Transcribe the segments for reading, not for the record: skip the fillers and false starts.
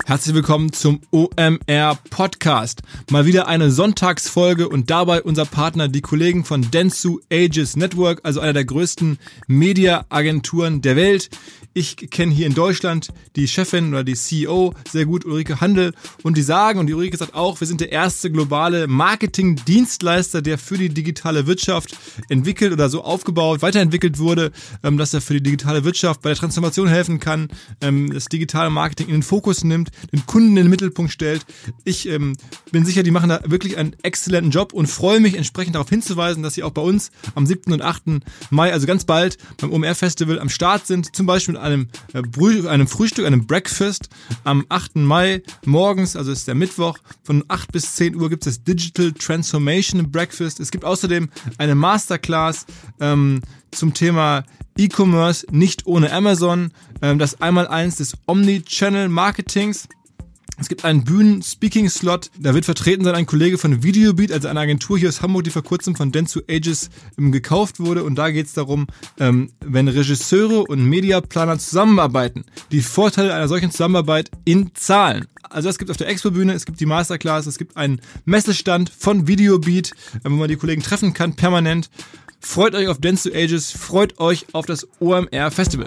Herzlich willkommen zum OMR Podcast. Mal wieder eine Sonntagsfolge und dabei unser Partner, die Kollegen von Dentsu Aegis Network, also einer der größten Media-Agenturen der Welt. Ich kenne hier in Deutschland die Chefin oder die CEO sehr gut, Ulrike Handel, und die sagen, und die Ulrike sagt auch, wir sind der erste globale Marketing-Dienstleister, der für die digitale Wirtschaft entwickelt oder so aufgebaut, weiterentwickelt wurde, dass er für die digitale Wirtschaft bei der Transformation helfen kann, das digitale Marketing in den Fokus nimmt, den Kunden in den Mittelpunkt stellt. Ich bin sicher, die machen da wirklich einen exzellenten Job und freue mich entsprechend darauf hinzuweisen, dass sie auch bei uns am 7. und 8. Mai, also ganz bald, beim OMR Festival am Start sind, zum Beispiel mit einem Frühstück, einem Breakfast am 8. Mai morgens, also ist der Mittwoch, von 8 bis 10 Uhr gibt es das Digital Transformation Breakfast. Es gibt außerdem eine Masterclass zum Thema E-Commerce nicht ohne Amazon, das Einmaleins des Omni-Channel Marketings. Es gibt einen Bühnen-Speaking-Slot, da wird vertreten sein ein Kollege von Videobeat, also eine Agentur hier aus Hamburg, die vor kurzem von Dentsu Aegis gekauft wurde. Und da geht es darum, wenn Regisseure und Mediaplaner zusammenarbeiten, die Vorteile einer solchen Zusammenarbeit in Zahlen. Also es gibt auf der Expo-Bühne, es gibt die Masterclass, es gibt einen Messestand von Videobeat, wo man die Kollegen treffen kann, permanent. Freut euch auf Dentsu Aegis, freut euch auf das OMR Festival.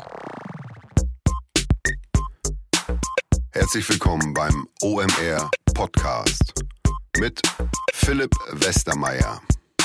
Herzlich willkommen beim OMR Podcast mit Philipp Westermeier.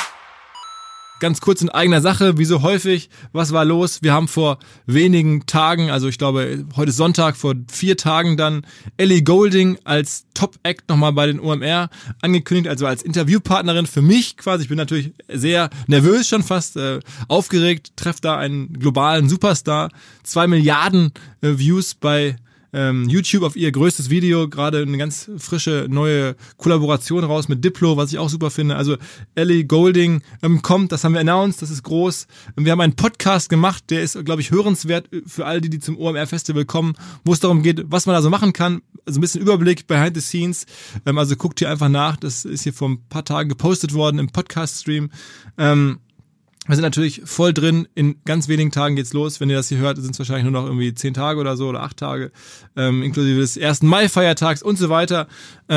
Ganz kurz in eigener Sache, wie so häufig, was war los? Wir haben vor wenigen Tagen, also ich glaube heute ist Sonntag, vor 4 Tagen dann Ellie Goulding als Top-Act nochmal bei den OMR angekündigt, also als Interviewpartnerin für mich quasi. Ich bin natürlich sehr nervös, schon fast aufgeregt, treffe da einen globalen Superstar, 2 Milliarden Views bei YouTube auf ihr größtes Video, gerade eine ganz frische neue Kollaboration raus mit Diplo, was ich auch super finde. Also Ellie Goulding kommt, das haben wir announced, das ist groß. Wir haben einen Podcast gemacht, der ist, glaube ich, hörenswert für all die zum OMR Festival kommen, wo es darum geht, was man da so machen kann. Also ein bisschen Überblick, behind the scenes. Also guckt hier einfach nach, das ist hier vor ein paar Tagen gepostet worden im Podcast-Stream. Wir sind natürlich voll drin, in ganz wenigen Tagen geht's los. Wenn ihr das hier hört, sind es wahrscheinlich nur noch irgendwie 10 Tage oder so oder 8 Tage, inklusive des 1. Mai-Feiertags und so weiter.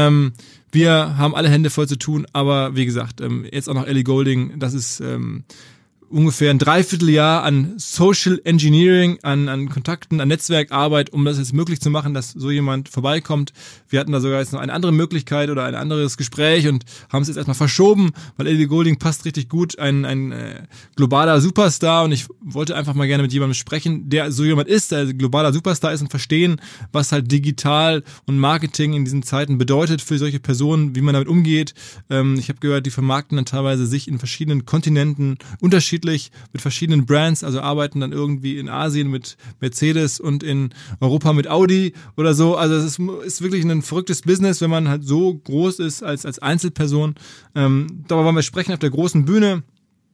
Wir haben alle Hände voll zu tun, aber wie gesagt, jetzt auch noch Ellie Goulding, das ist ungefähr ein Dreivierteljahr an Social Engineering, an Kontakten, an Netzwerkarbeit, um das jetzt möglich zu machen, dass so jemand vorbeikommt. Wir hatten da sogar jetzt noch eine andere Möglichkeit oder ein anderes Gespräch und haben es jetzt erstmal verschoben, weil Ellie Goulding passt richtig gut, ein globaler Superstar, und ich wollte einfach mal gerne mit jemandem sprechen, der so jemand ist, der globaler Superstar ist, und verstehen, was halt digital und Marketing in diesen Zeiten bedeutet für solche Personen, wie man damit umgeht. Ich habe gehört, die vermarkten dann teilweise sich in verschiedenen Kontinenten unterschiedlich mit verschiedenen Brands, also arbeiten dann irgendwie in Asien mit Mercedes und in Europa mit Audi oder so. Also es ist wirklich ein verrücktes Business, wenn man halt so groß ist als Einzelperson. Darüber wollen wir sprechen auf der großen Bühne.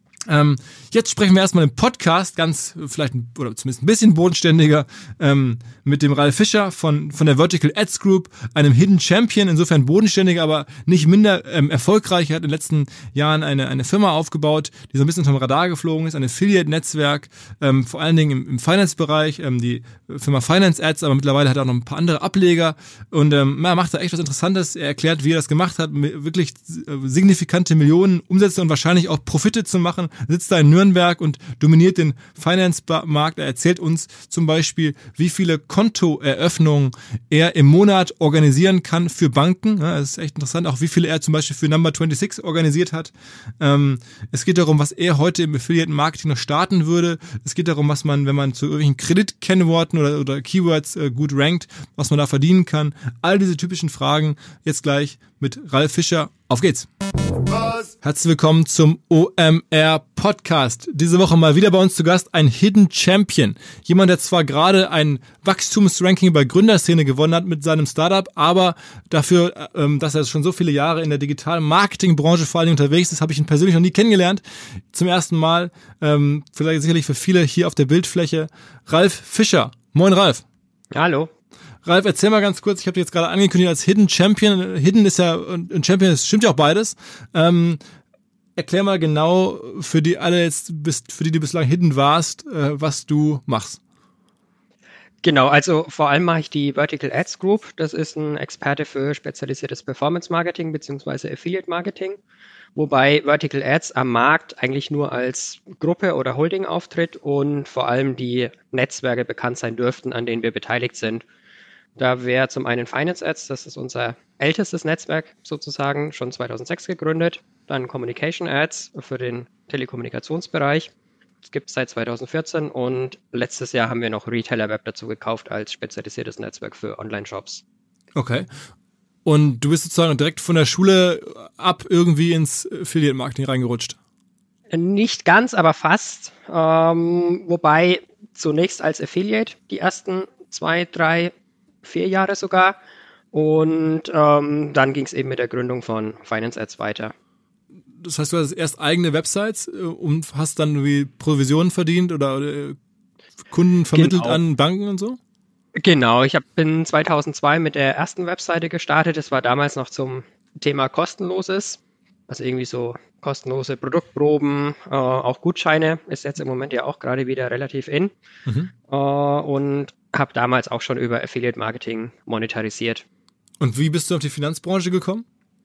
Jetzt sprechen wir erstmal im Podcast, ganz vielleicht oder zumindest ein bisschen bodenständiger, mit dem Ralf Fischer von der Vertical Ads Group, einem Hidden Champion, insofern bodenständiger, aber nicht minder erfolgreich. Er hat in den letzten Jahren eine Firma aufgebaut, die so ein bisschen unterm Radar geflogen ist, ein Affiliate-Netzwerk, vor allen Dingen im Finance-Bereich, die Firma Finance Ads, aber mittlerweile hat er auch noch ein paar andere Ableger, und er macht da echt was Interessantes. Er erklärt, wie er das gemacht hat, wirklich signifikante Millionen Umsätze und wahrscheinlich auch Profite zu machen. Sitzt da in Nürnberg und dominiert den Finance-Markt. Er erzählt uns zum Beispiel, wie viele Kontoeröffnungen er im Monat organisieren kann für Banken. Ja, das ist echt interessant, auch wie viele er zum Beispiel für Number 26 organisiert hat. Es geht darum, was er heute im Affiliate-Marketing noch starten würde. Es geht darum, was man, wenn man zu irgendwelchen Kreditkennworten oder Keywords gut rankt, was man da verdienen kann. All diese typischen Fragen jetzt gleich mit Ralf Fischer. Auf geht's! Herzlich willkommen zum OMR Podcast. Diese Woche mal wieder bei uns zu Gast ein Hidden Champion. Jemand, der zwar gerade ein Wachstumsranking bei Gründerszene gewonnen hat mit seinem Startup, aber dafür, dass er schon so viele Jahre in der digitalen Marketingbranche vor allen Dingen unterwegs ist, habe ich ihn persönlich noch nie kennengelernt. Zum ersten Mal, vielleicht sicherlich für viele hier auf der Bildfläche, Ralf Fischer. Moin Ralf. Hallo. Ralf, erzähl mal ganz kurz, ich habe dich jetzt gerade angekündigt als Hidden Champion. Hidden ist ja, und Champion ist, stimmt ja auch beides. Erklär mal genau für die du bislang Hidden warst, was du machst. Genau, also vor allem mache ich die Vertical Ads Group. Das ist ein Experte für spezialisiertes Performance Marketing bzw. Affiliate Marketing, wobei Vertical Ads am Markt eigentlich nur als Gruppe oder Holding auftritt und vor allem die Netzwerke bekannt sein dürften, an denen wir beteiligt sind. Da wäre zum einen Finance Ads, das ist unser ältestes Netzwerk sozusagen, schon 2006 gegründet. Dann Communication Ads für den Telekommunikationsbereich. Das gibt es seit 2014 und letztes Jahr haben wir noch Retailer Web dazu gekauft als spezialisiertes Netzwerk für Online-Shops. Okay. Und du bist sozusagen direkt von der Schule ab irgendwie ins Affiliate-Marketing reingerutscht? Nicht ganz, aber fast. Wobei zunächst als Affiliate die ersten 2, 3, 4 Jahre sogar. Und dann ging es eben mit der Gründung von Finance Ads weiter. Das heißt, du hast erst eigene Websites und hast dann irgendwie Provisionen verdient oder Kunden vermittelt an Banken und so? Genau, ich bin 2002 mit der ersten Webseite gestartet. Das war damals noch zum Thema Kostenloses. Also irgendwie so kostenlose Produktproben, auch Gutscheine ist jetzt im Moment ja auch gerade wieder relativ in. Und habe damals auch schon über Affiliate Marketing monetarisiert. Und wie bist du auf die Finanzbranche gekommen?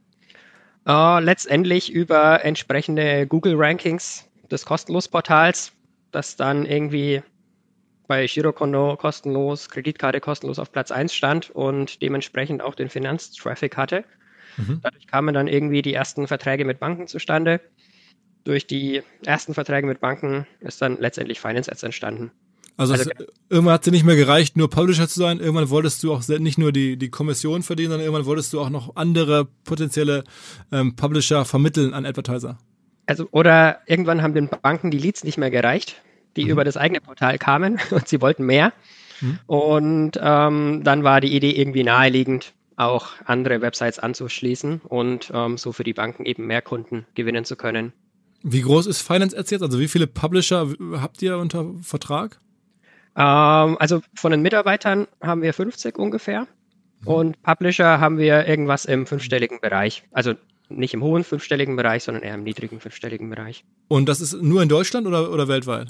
Letztendlich über entsprechende Google-Rankings des Kostenlos-Portals, das dann irgendwie bei Girokonto kostenlos, Kreditkarte kostenlos auf Platz 1 stand und dementsprechend auch den Finanztraffic hatte. Dadurch kamen dann irgendwie die ersten Verträge mit Banken zustande. Durch die ersten Verträge mit Banken ist dann letztendlich Finance Ads entstanden. Also irgendwann hat es dir nicht mehr gereicht, nur Publisher zu sein. Irgendwann wolltest du auch nicht nur die Kommission verdienen, sondern irgendwann wolltest du auch noch andere potenzielle Publisher vermitteln an Advertiser. Also oder irgendwann haben den Banken die Leads nicht mehr gereicht, die über das eigene Portal kamen und sie wollten mehr. Und dann war die Idee irgendwie naheliegend, auch andere Websites anzuschließen und so für die Banken eben mehr Kunden gewinnen zu können. Wie groß ist Finance Ads jetzt? Also wie viele Publisher habt ihr unter Vertrag? Also von den Mitarbeitern haben wir 50 ungefähr und Publisher haben wir irgendwas im 5-stelligen Bereich. Also nicht im hohen 5-stelligen Bereich, sondern eher im niedrigen 5-stelligen Bereich. Und das ist nur in Deutschland oder weltweit?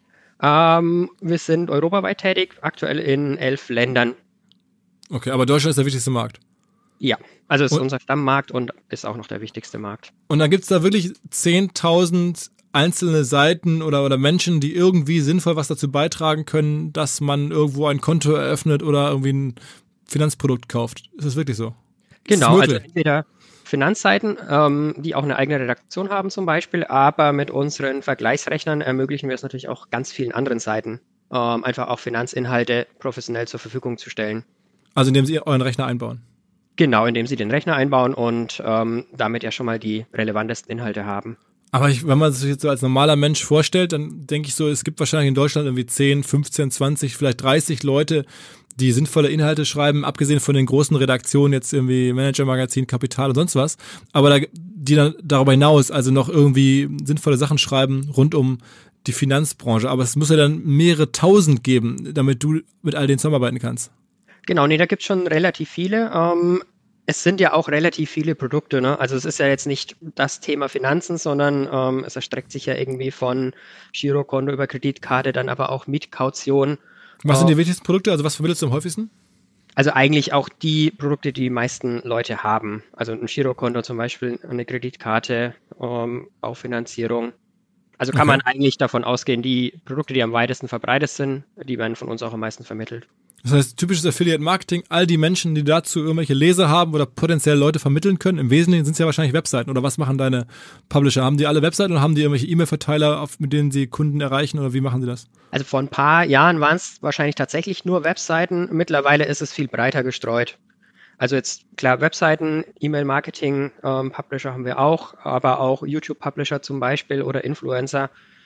Wir sind europaweit tätig, aktuell in 11 Ländern. Okay, aber Deutschland ist der wichtigste Markt? Ja, also ist unser Stammmarkt und ist auch noch der wichtigste Markt. Und dann gibt es da wirklich 10.000 einzelne Seiten oder Menschen, die irgendwie sinnvoll was dazu beitragen können, dass man irgendwo ein Konto eröffnet oder irgendwie ein Finanzprodukt kauft. Ist das wirklich so? Genau, also entweder Finanzseiten, die auch eine eigene Redaktion haben zum Beispiel, aber mit unseren Vergleichsrechnern ermöglichen wir es natürlich auch ganz vielen anderen Seiten, einfach auch Finanzinhalte professionell zur Verfügung zu stellen. Also indem Sie euren Rechner einbauen? Genau, indem Sie den Rechner einbauen und damit ja schon mal die relevantesten Inhalte haben. Aber wenn man sich jetzt so als normaler Mensch vorstellt, dann denke ich so, es gibt wahrscheinlich in Deutschland irgendwie 10, 15, 20, vielleicht 30 Leute, die sinnvolle Inhalte schreiben, abgesehen von den großen Redaktionen, jetzt irgendwie Manager-Magazin, Kapital und sonst was, aber die dann darüber hinaus also noch irgendwie sinnvolle Sachen schreiben rund um die Finanzbranche. Aber es muss ja dann mehrere tausend geben, damit du mit all denen zusammenarbeiten kannst. Genau, nee, da gibt es schon relativ viele. Es sind ja auch relativ viele Produkte, ne? Also es ist ja jetzt nicht das Thema Finanzen, sondern es erstreckt sich ja irgendwie von Girokonto über Kreditkarte, dann aber auch Mietkaution. Was sind die wichtigsten Produkte? Also was vermittelst du am häufigsten? Also eigentlich auch die Produkte, die meisten Leute haben. Also ein Girokonto zum Beispiel, eine Kreditkarte, Baufinanzierung. Also kann man eigentlich davon ausgehen, die Produkte, die am weitesten verbreitet sind, die werden von uns auch am meisten vermittelt. Das heißt, typisches Affiliate-Marketing, all die Menschen, die dazu irgendwelche Leser haben oder potenziell Leute vermitteln können, im Wesentlichen sind es ja wahrscheinlich Webseiten. Oder was machen deine Publisher? Haben die alle Webseiten oder haben die irgendwelche E-Mail-Verteiler, mit denen sie Kunden erreichen oder wie machen sie das? Also vor ein paar Jahren waren es wahrscheinlich tatsächlich nur Webseiten. Mittlerweile ist es viel breiter gestreut. Also jetzt klar Webseiten, E-Mail-Marketing, Publisher haben wir auch, aber auch YouTube-Publisher zum Beispiel oder Influencer.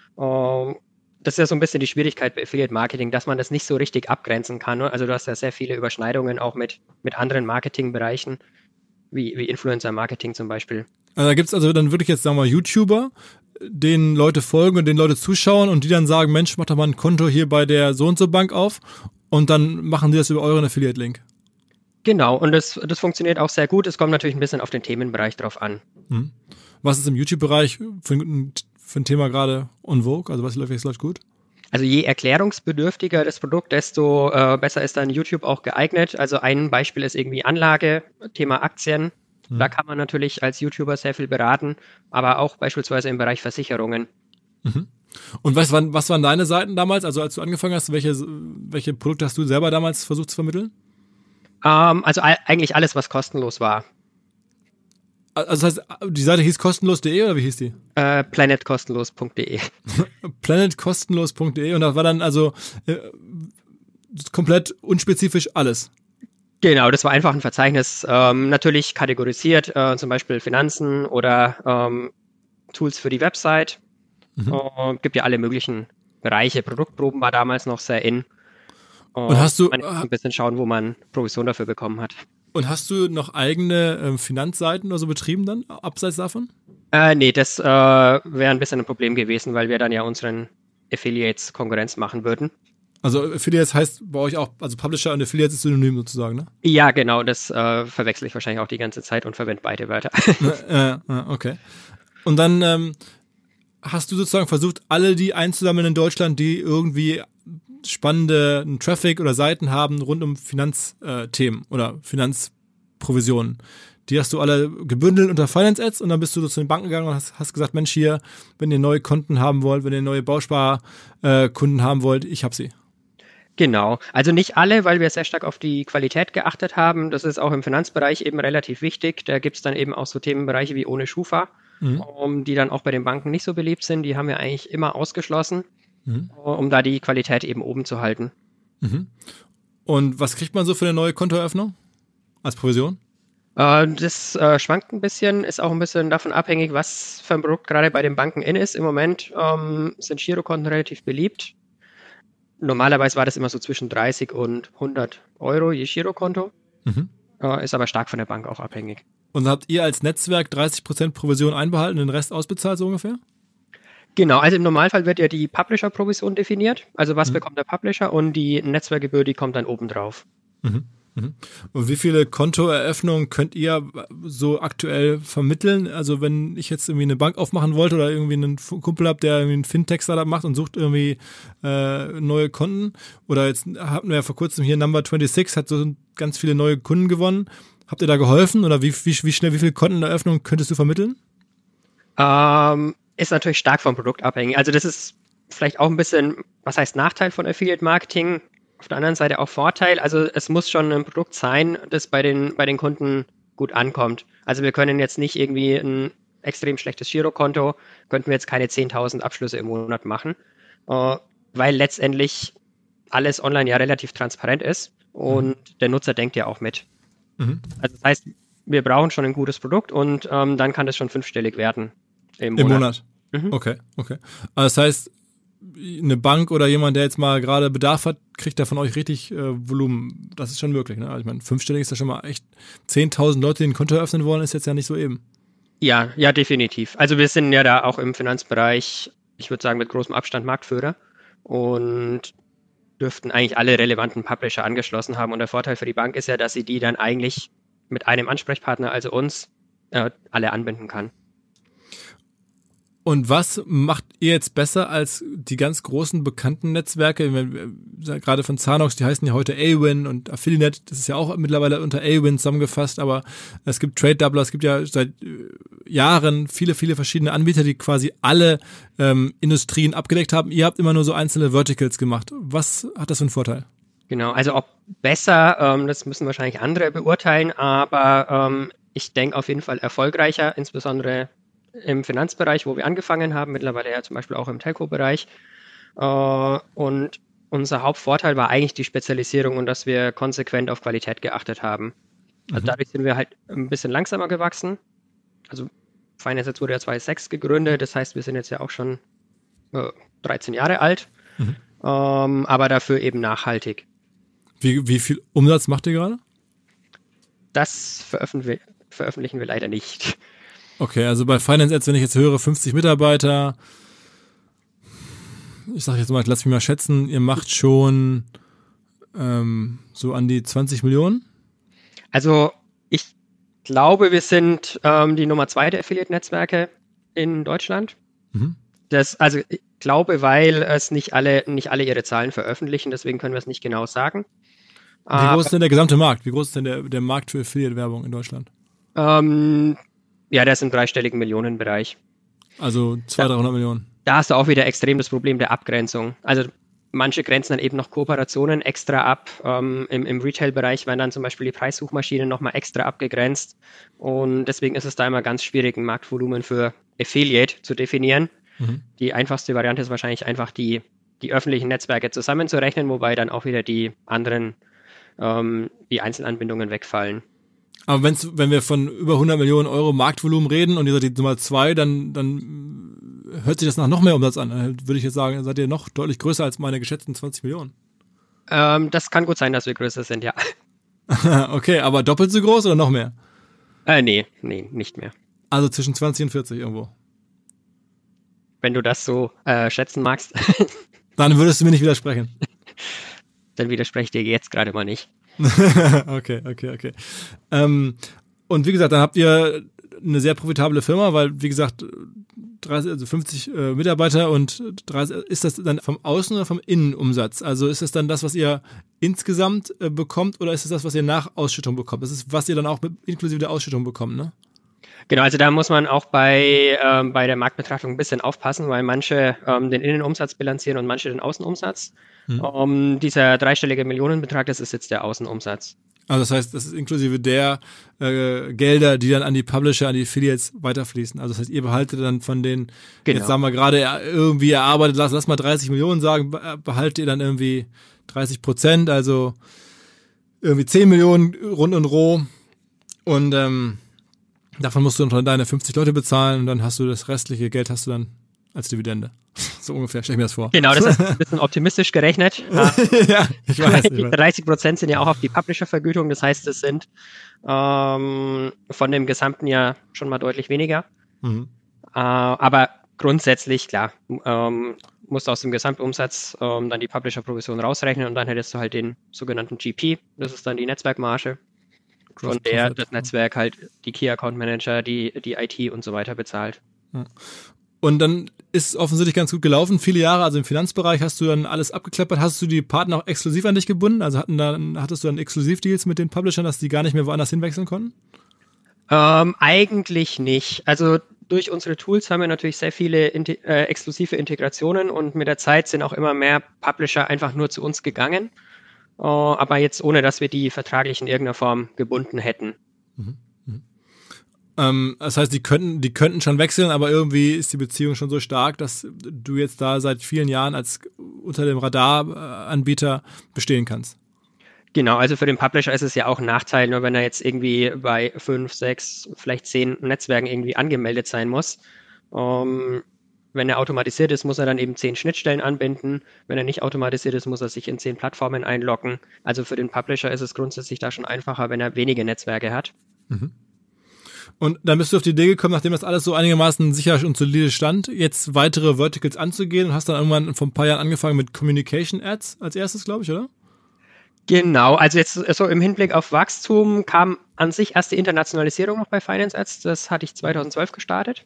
Das ist ja so ein bisschen die Schwierigkeit bei Affiliate-Marketing, dass man das nicht so richtig abgrenzen kann. Ne? Also du hast ja sehr viele Überschneidungen auch mit anderen Marketingbereichen, wie Influencer-Marketing zum Beispiel. Also da gibt es also dann wirklich jetzt, sagen wir mal, YouTuber, denen Leute folgen und denen Leute zuschauen und die dann sagen, Mensch, mach doch mal ein Konto hier bei der so-und-so Bank auf und dann machen die das über euren Affiliate-Link. Genau, und das funktioniert auch sehr gut. Es kommt natürlich ein bisschen auf den Themenbereich drauf an. Was ist im YouTube-Bereich für ein Thema gerade en vogue? Also was läuft gut? Also je erklärungsbedürftiger das Produkt, desto besser ist dann YouTube auch geeignet. Also ein Beispiel ist irgendwie Anlage, Thema Aktien. Da kann man natürlich als YouTuber sehr viel beraten, aber auch beispielsweise im Bereich Versicherungen. Und was waren deine Seiten damals? Also als du angefangen hast, welche Produkte hast du selber damals versucht zu vermitteln? Also eigentlich alles, was kostenlos war. Also das heißt, die Seite hieß kostenlos.de oder wie hieß die? Planetkostenlos.de. Planetkostenlos.de und das war dann also komplett unspezifisch alles. Genau, das war einfach ein Verzeichnis, natürlich kategorisiert, zum Beispiel Finanzen oder Tools für die Website. Gibt ja alle möglichen Bereiche. Produktproben war damals noch sehr in. Und hast du man muss ein bisschen schauen, wo man Provision dafür bekommen hat. Und hast du noch eigene Finanzseiten oder so betrieben dann, abseits davon? Nee, das wäre ein bisschen ein Problem gewesen, weil wir dann ja unseren Affiliates Konkurrenz machen würden. Also Affiliates heißt bei euch auch, also Publisher und Affiliates ist synonym sozusagen, ne? Ja, genau, das verwechsel ich wahrscheinlich auch die ganze Zeit und verwende beide Wörter. Okay. Und dann hast du sozusagen versucht, alle die einzusammeln in Deutschland, die irgendwie spannende Traffic oder Seiten haben rund um Finanzthemen oder Finanzprovisionen. Die hast du alle gebündelt unter Finance Ads und dann bist du zu den Banken gegangen und hast gesagt, Mensch, hier, wenn ihr neue Konten haben wollt, wenn ihr neue Bausparkunden haben wollt, ich habe sie. Genau, also nicht alle, weil wir sehr stark auf die Qualität geachtet haben. Das ist auch im Finanzbereich eben relativ wichtig. Da gibt es dann eben auch so Themenbereiche wie ohne Schufa, die dann auch bei den Banken nicht so beliebt sind. Die haben wir eigentlich immer ausgeschlossen, um da die Qualität eben oben zu halten. Und was kriegt man so für eine neue Kontoeröffnung als Provision? Das schwankt ein bisschen, ist auch ein bisschen davon abhängig, was für ein Produkt gerade bei den Banken in ist. Im Moment sind Girokonten relativ beliebt. Normalerweise war das immer so zwischen 30 und 100 Euro je Girokonto. Ist aber stark von der Bank auch abhängig. Und habt ihr als Netzwerk 30% Provision einbehalten und den Rest ausbezahlt so ungefähr? Genau, also im Normalfall wird ja die Publisher-Provision definiert. Also was bekommt der Publisher und die Netzwerkgebühr, die kommt dann oben drauf. Und wie viele Kontoeröffnungen könnt ihr so aktuell vermitteln? Also wenn ich jetzt irgendwie eine Bank aufmachen wollte oder irgendwie einen Kumpel habe, der irgendwie einen Fintech-Startup macht und sucht irgendwie neue Konten. Oder jetzt hatten wir ja vor kurzem hier Number 26, hat so ganz viele neue Kunden gewonnen. Habt ihr da geholfen oder wie schnell, wie viele Konteneröffnungen könntest du vermitteln? Ist natürlich stark vom Produkt abhängig. Also das ist vielleicht auch ein bisschen, was heißt Nachteil von Affiliate Marketing? Auf der anderen Seite auch Vorteil. Also es muss schon ein Produkt sein, das bei den Kunden gut ankommt. Also wir können jetzt nicht irgendwie ein extrem schlechtes Girokonto, könnten wir jetzt keine 10.000 Abschlüsse im Monat machen, weil letztendlich alles online ja relativ transparent ist und der Nutzer denkt ja auch mit. Also das heißt, wir brauchen schon ein gutes Produkt und dann kann das schon 5-stellig werden im Monat. Okay. Also das heißt, eine Bank oder jemand, der jetzt mal gerade Bedarf hat, kriegt da von euch richtig Volumen. Das ist schon möglich, ne? Also ich meine, 5-stellig ist ja schon mal echt 10.000 Leute, die ein Konto eröffnen wollen, ist jetzt ja nicht so eben. Ja, definitiv. Also wir sind ja da auch im Finanzbereich, ich würde sagen, mit großem Abstand Marktführer und dürften eigentlich alle relevanten Publisher angeschlossen haben. Und der Vorteil für die Bank ist ja, dass sie die dann eigentlich mit einem Ansprechpartner, also uns, alle anbinden kann. Und was macht ihr jetzt besser als die ganz großen bekannten Netzwerke? Gerade von Zanox, die heißen ja heute Awin und Affiliate, das ist ja auch mittlerweile unter Awin zusammengefasst, aber es gibt Trade Doubler, es gibt ja seit Jahren viele verschiedene Anbieter, die quasi alle Industrien abgedeckt haben. Ihr habt immer nur so einzelne Verticals gemacht. Was hat das für einen Vorteil? Genau, also ob besser, das müssen wahrscheinlich andere beurteilen, aber ich denke auf jeden Fall erfolgreicher, insbesondere im Finanzbereich, wo wir angefangen haben, mittlerweile ja zum Beispiel auch im Telco-Bereich. Und unser Hauptvorteil war eigentlich die Spezialisierung und dass wir konsequent auf Qualität geachtet haben. Also dadurch sind wir halt ein bisschen langsamer gewachsen. Also Finance jetzt wurde ja 2006 gegründet, das heißt, wir sind jetzt ja auch schon 13 Jahre alt, aber dafür eben nachhaltig. Wie viel Umsatz macht ihr gerade? Das veröffentlichen wir leider nicht. Okay, also bei Finance Ads, wenn ich jetzt höre, 50 Mitarbeiter, ich sage jetzt mal, lass mich mal schätzen, ihr macht schon so an die 20 Millionen? Also ich glaube, wir sind die Nummer 2 der Affiliate-Netzwerke in Deutschland. Also ich glaube, weil es nicht alle ihre Zahlen veröffentlichen, deswegen können wir es nicht genau sagen. Wie groß ist denn der gesamte Markt? Wie groß ist denn der Markt für Affiliate-Werbung in Deutschland? Ja, der ist im dreistelligen Millionenbereich. Also 200-300 Millionen. Da hast du auch wieder extrem das Problem der Abgrenzung. Also manche grenzen dann eben noch Kooperationen extra ab. Im Retail-Bereich werden dann zum Beispiel die Preissuchmaschinen nochmal extra abgegrenzt. Und deswegen ist es da immer ganz schwierig, ein Marktvolumen für Affiliate zu definieren. Die einfachste Variante ist wahrscheinlich einfach die öffentlichen Netzwerke zusammenzurechnen, wobei dann auch wieder die anderen, die Einzelanbindungen wegfallen. Aber wenn wir von über 100 Millionen Euro Marktvolumen reden und ihr seid die Nummer 2, dann hört sich das nach noch mehr Umsatz an. Dann würde ich jetzt sagen, seid ihr noch deutlich größer als meine geschätzten 20 Millionen. Das kann gut sein, dass wir größer sind, ja. Okay, aber doppelt so groß oder noch mehr? Nee, nicht mehr. Also zwischen 20 und 40 irgendwo. Wenn du das so schätzen magst. Dann würdest du mir nicht widersprechen. Dann widerspreche ich dir jetzt gerade mal nicht. Okay. Und wie gesagt, dann habt ihr eine sehr profitable Firma, weil, wie gesagt, 50 Mitarbeiter und 30, ist das dann vom Außen- oder vom Innenumsatz? Also ist das dann das, was ihr insgesamt bekommt oder ist es das, was ihr nach Ausschüttung bekommt? Das ist, was ihr dann auch inklusive der Ausschüttung bekommt, ne? Genau, also da muss man auch bei der Marktbetrachtung ein bisschen aufpassen, weil manche den Innenumsatz bilanzieren und manche den Außenumsatz. Dieser dreistellige Millionenbetrag, das ist jetzt der Außenumsatz. Also das heißt, das ist inklusive der Gelder, die dann an die Publisher, an die Affiliates weiterfließen. Also das heißt, ihr behaltet dann von den, jetzt sagen wir gerade irgendwie erarbeitet, lass mal 30 Millionen sagen, behaltet ihr dann irgendwie 30%, also irgendwie 10 Millionen rund und roh und davon musst du dann deine 50 Leute bezahlen und dann hast du das restliche Geld hast du dann als Dividende. So ungefähr, stell ich mir das vor. Genau, das ist ein bisschen optimistisch gerechnet. Ja, ich weiß. 30% sind ja auch auf die Publisher-Vergütung, das heißt, es sind von dem gesamten Jahr schon mal deutlich weniger. Aber grundsätzlich, klar, musst du aus dem Gesamtumsatz dann die Publisher-Provision rausrechnen und dann hättest du halt den sogenannten GP, das ist dann die Netzwerkmarge, von der das Netzwerk halt die Key-Account-Manager, die IT und so weiter bezahlt. Und dann ist es offensichtlich ganz gut gelaufen. Viele Jahre, also im Finanzbereich, hast du dann alles abgeklappert. Hast du die Partner auch exklusiv an dich gebunden? Also hattest du dann Exklusivdeals mit den Publishern, dass die gar nicht mehr woanders hinwechseln konnten? Eigentlich nicht. Also durch unsere Tools haben wir natürlich sehr viele exklusive Integrationen und mit der Zeit sind auch immer mehr Publisher einfach nur zu uns gegangen. Aber jetzt ohne, dass wir die vertraglich in irgendeiner Form gebunden hätten. Das heißt, die könnten schon wechseln, aber irgendwie ist die Beziehung schon so stark, dass du jetzt da seit vielen Jahren als unter dem Radar-Anbieter bestehen kannst. Genau, also für den Publisher ist es ja auch ein Nachteil, nur wenn er jetzt irgendwie bei 5, 6, vielleicht 10 Netzwerken irgendwie angemeldet sein muss. Wenn er automatisiert ist, muss er dann eben 10 Schnittstellen anbinden. Wenn er nicht automatisiert ist, muss er sich in 10 Plattformen einloggen. Also für den Publisher ist es grundsätzlich da schon einfacher, wenn er wenige Netzwerke hat. Und dann bist du auf die Idee gekommen, nachdem das alles so einigermaßen sicher und solide stand, jetzt weitere Verticals anzugehen und hast dann irgendwann vor ein paar Jahren angefangen mit Communication Ads als erstes, glaube ich, oder? Genau, also jetzt so im Hinblick auf Wachstum kam an sich erst die Internationalisierung noch bei Finance Ads. Das hatte ich 2012 gestartet.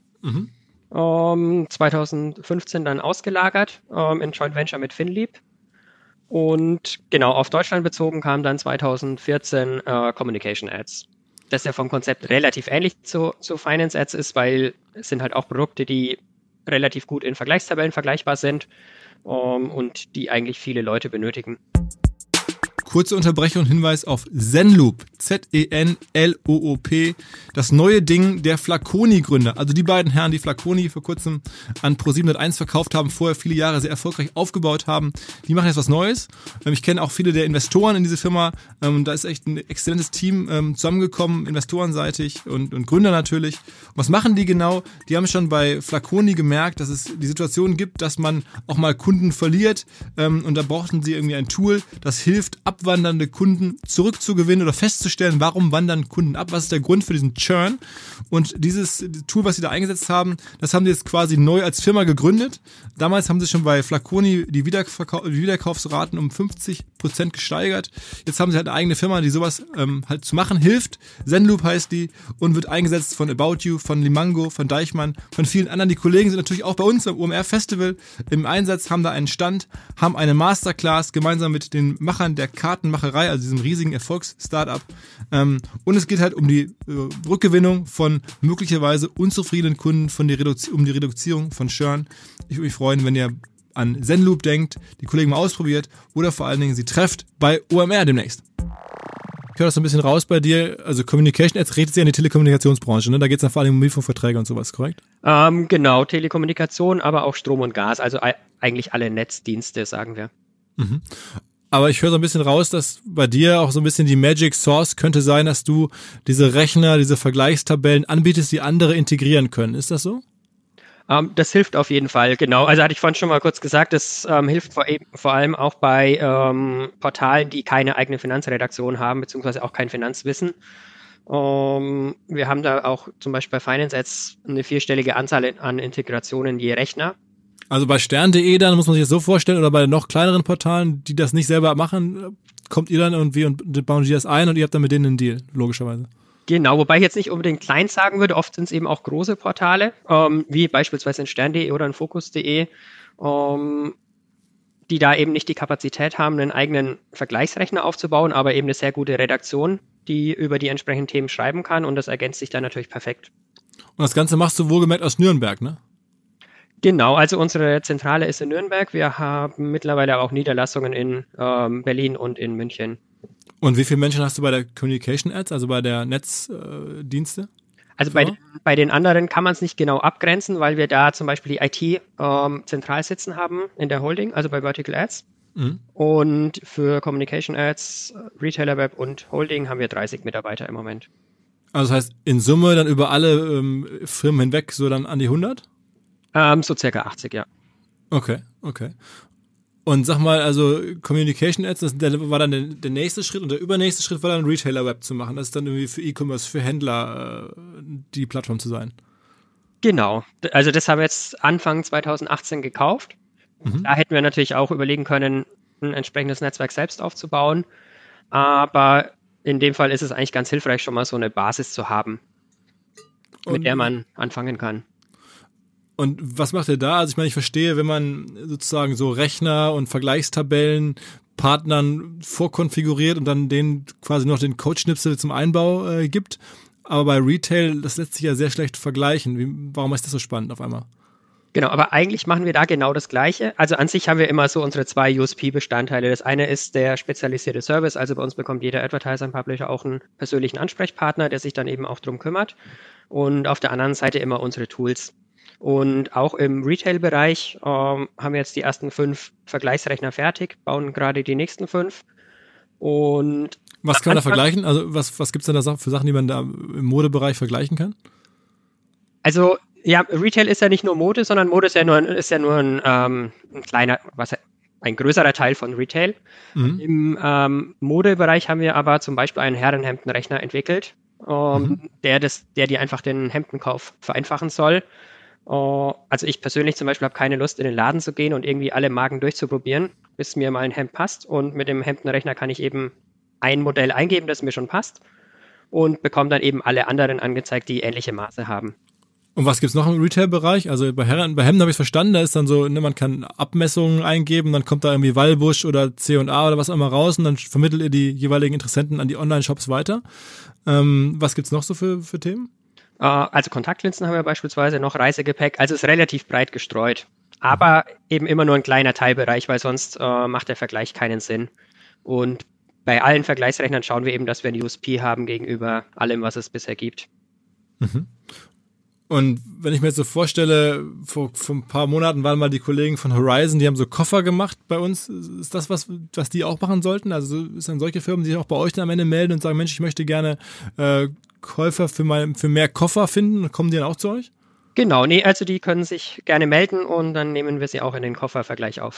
2015 dann ausgelagert in Joint Venture mit Finlieb. Und genau, auf Deutschland bezogen kam dann 2014 Communication Ads. Das ja vom Konzept relativ ähnlich zu Finance Ads ist, weil es sind halt auch Produkte, die relativ gut in Vergleichstabellen vergleichbar sind und die eigentlich viele Leute benötigen. Kurze Unterbrechung und Hinweis auf Zenloop, Z-E-N-L-O-O-P, das neue Ding der Flaconi-Gründer. Also die beiden Herren, die Flaconi vor kurzem an Pro701 verkauft haben, vorher viele Jahre sehr erfolgreich aufgebaut haben, die machen jetzt was Neues. Ich kenne auch viele der Investoren in diese Firma. Da ist echt ein exzellentes Team zusammengekommen, investorenseitig und Gründer natürlich. Und was machen die genau? Die haben schon bei Flaconi gemerkt, dass es die Situation gibt, dass man auch mal Kunden verliert. Und da brauchten sie irgendwie ein Tool, das hilft, abwandernde Kunden zurückzugewinnen oder festzustellen, warum wandern Kunden ab, was ist der Grund für diesen Churn. Und dieses Tool, was sie da eingesetzt haben, das haben sie jetzt quasi neu als Firma gegründet. Damals haben sie schon bei Flaconi die Wiederkaufsraten um 50% 5% gesteigert. Jetzt haben sie halt eine eigene Firma, die sowas halt zu machen hilft. Zenloop heißt die und wird eingesetzt von About You, von Limango, von Deichmann, von vielen anderen. Die Kollegen sind natürlich auch bei uns beim OMR Festival im Einsatz, haben da einen Stand, haben eine Masterclass gemeinsam mit den Machern der Kartenmacherei, also diesem riesigen Erfolgs-Startup. Und es geht halt um die Rückgewinnung von möglicherweise unzufriedenen Kunden, um die Reduzierung von Churn. Ich würde mich freuen, wenn ihr an Zenloop denkt, die Kollegen mal ausprobiert oder vor allen Dingen sie trefft bei OMR demnächst. Ich höre das so ein bisschen raus bei dir, also Communication Ads redet sich an die Telekommunikationsbranche, ne? Da geht es dann vor allem um Mobilfunkverträge und sowas, korrekt? Genau, Telekommunikation, aber auch Strom und Gas, also eigentlich alle Netzdienste, sagen wir. Mhm. Aber ich höre so ein bisschen raus, dass bei dir auch so ein bisschen die Magic Source könnte sein, dass du diese Rechner, diese Vergleichstabellen anbietest, die andere integrieren können. Ist das so? Das hilft auf jeden Fall, genau. Also hatte ich vorhin schon mal kurz gesagt, das hilft vor allem auch bei Portalen, die keine eigene Finanzredaktion haben, beziehungsweise auch kein Finanzwissen. Wir haben da auch zum Beispiel bei Finance Ads eine 4-stellige Anzahl an Integrationen je Rechner. Also bei stern.de dann, muss man sich das so vorstellen, oder bei noch kleineren Portalen, die das nicht selber machen, kommt ihr dann irgendwie und bauen die das ein und ihr habt dann mit denen einen Deal, logischerweise. Genau, wobei ich jetzt nicht unbedingt klein sagen würde, oft sind es eben auch große Portale, wie beispielsweise in stern.de oder in Focus.de, die da eben nicht die Kapazität haben, einen eigenen Vergleichsrechner aufzubauen, aber eben eine sehr gute Redaktion, die über die entsprechenden Themen schreiben kann und das ergänzt sich dann natürlich perfekt. Und das Ganze machst du wohlgemerkt aus Nürnberg, ne? Genau, also unsere Zentrale ist in Nürnberg. Wir haben mittlerweile auch Niederlassungen in Berlin und in München. Und wie viele Menschen hast du bei der Communication Ads, also bei der Netzdienste? Also bei den anderen kann man es nicht genau abgrenzen, weil wir da zum Beispiel die IT zentral sitzen haben in der Holding, also bei Vertical Ads. Mhm. Und für Communication Ads, Retailer Web und Holding haben wir 30 Mitarbeiter im Moment. Also das heißt in Summe dann über alle Firmen hinweg so dann an die 100? So circa 80, ja. Okay. Und sag mal, also Communication Ads, das war dann der nächste Schritt und der übernächste Schritt war dann Retailer Web zu machen. Das ist dann irgendwie für E-Commerce, für Händler die Plattform zu sein. Genau. Also das haben wir jetzt Anfang 2018 gekauft. Mhm. Da hätten wir natürlich auch überlegen können, ein entsprechendes Netzwerk selbst aufzubauen. Aber in dem Fall ist es eigentlich ganz hilfreich, schon mal so eine Basis zu haben, mit der man anfangen kann. Und was macht ihr da? Also ich meine, ich verstehe, wenn man sozusagen so Rechner und Vergleichstabellen Partnern vorkonfiguriert und dann denen quasi noch den Code-Schnipsel zum Einbau gibt. Aber bei Retail, das lässt sich ja sehr schlecht vergleichen. Warum ist das so spannend auf einmal? Genau, aber eigentlich machen wir da genau das Gleiche. Also an sich haben wir immer so unsere 2 USP-Bestandteile. Das eine ist der spezialisierte Service. Also bei uns bekommt jeder Advertiser und Publisher auch einen persönlichen Ansprechpartner, der sich dann eben auch drum kümmert. Und auf der anderen Seite immer unsere Tools. Und auch im Retail-Bereich haben wir jetzt die ersten 5 Vergleichsrechner fertig, bauen gerade die nächsten 5. Und was kann man da vergleichen? Also was gibt es denn da für Sachen, die man da im Modebereich vergleichen kann? Also ja, Retail ist ja nicht nur Mode, sondern Mode ist ja nur ein größerer Teil von Retail. Mhm. Im Modebereich haben wir aber zum Beispiel einen Herrenhemdenrechner entwickelt, der dir einfach den Hemdenkauf vereinfachen soll. Also ich persönlich zum Beispiel habe keine Lust, in den Laden zu gehen und irgendwie alle Marken durchzuprobieren, bis mir mal ein Hemd passt. Und mit dem Hemdenrechner kann ich eben ein Modell eingeben, das mir schon passt und bekomme dann eben alle anderen angezeigt, die ähnliche Maße haben. Und was gibt's noch im Retail-Bereich? Also bei Hemden habe ich verstanden, da ist dann so, man kann Abmessungen eingeben, dann kommt da irgendwie Wallbusch oder C&A oder was auch immer raus und dann vermittelt ihr die jeweiligen Interessenten an die Online-Shops weiter. Was gibt's noch so für Themen? Also Kontaktlinsen haben wir beispielsweise noch, Reisegepäck, also ist relativ breit gestreut, aber eben immer nur ein kleiner Teilbereich, weil sonst macht der Vergleich keinen Sinn. Und bei allen Vergleichsrechnern schauen wir eben, dass wir ein USP haben gegenüber allem, was es bisher gibt. Mhm. Und wenn ich mir jetzt so vorstelle, vor ein paar Monaten waren mal die Kollegen von Horizon, die haben so Koffer gemacht bei uns. Ist das was die auch machen sollten? Also ist dann solche Firmen, die sich auch bei euch dann am Ende melden und sagen, Mensch, ich möchte gerne Käufer für mehr Koffer finden, kommen die dann auch zu euch? Genau, nee, also die können sich gerne melden und dann nehmen wir sie auch in den Koffervergleich auf.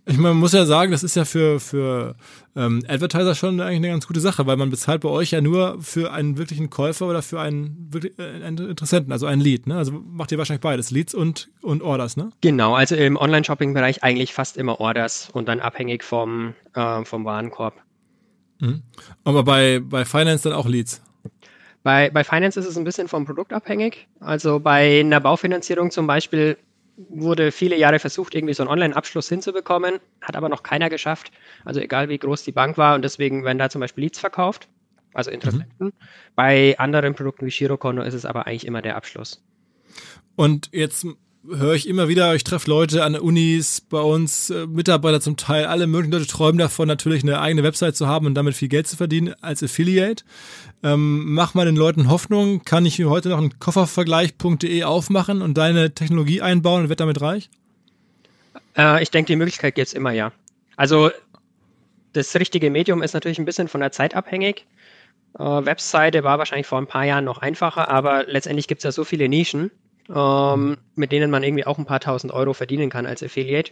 Ich meine, man muss ja sagen, das ist ja für Advertiser schon eigentlich eine ganz gute Sache, weil man bezahlt bei euch ja nur für einen wirklichen Käufer oder für einen wirklich einen Interessenten, also ein Lead, ne? Also macht ihr wahrscheinlich beides, Leads und Orders, ne? Genau, also im Online-Shopping-Bereich eigentlich fast immer Orders und dann abhängig vom Warenkorb. Mhm. Aber bei Finance dann auch Leads? Bei Finance ist es ein bisschen vom Produkt abhängig. Also bei einer Baufinanzierung zum Beispiel wurde viele Jahre versucht, irgendwie so einen Online-Abschluss hinzubekommen, hat aber noch keiner geschafft. Also egal wie groß die Bank war, und deswegen werden da zum Beispiel Leads verkauft, also Interessenten. Bei anderen Produkten wie Girokonto ist es aber eigentlich immer der Abschluss. Und jetzt höre ich immer wieder, ich treffe Leute an Unis, bei uns Mitarbeiter zum Teil, alle möglichen Leute träumen davon, natürlich eine eigene Website zu haben und damit viel Geld zu verdienen als Affiliate. Mach mal den Leuten Hoffnung, kann ich heute noch einen Koffervergleich.de aufmachen und deine Technologie einbauen und werde damit reich? Ich denke, die Möglichkeit gibt es immer, ja. Also das richtige Medium ist natürlich ein bisschen von der Zeit abhängig. Webseite war wahrscheinlich vor ein paar Jahren noch einfacher, aber letztendlich gibt es ja so viele Nischen, mit denen man irgendwie auch ein paar tausend Euro verdienen kann als Affiliate.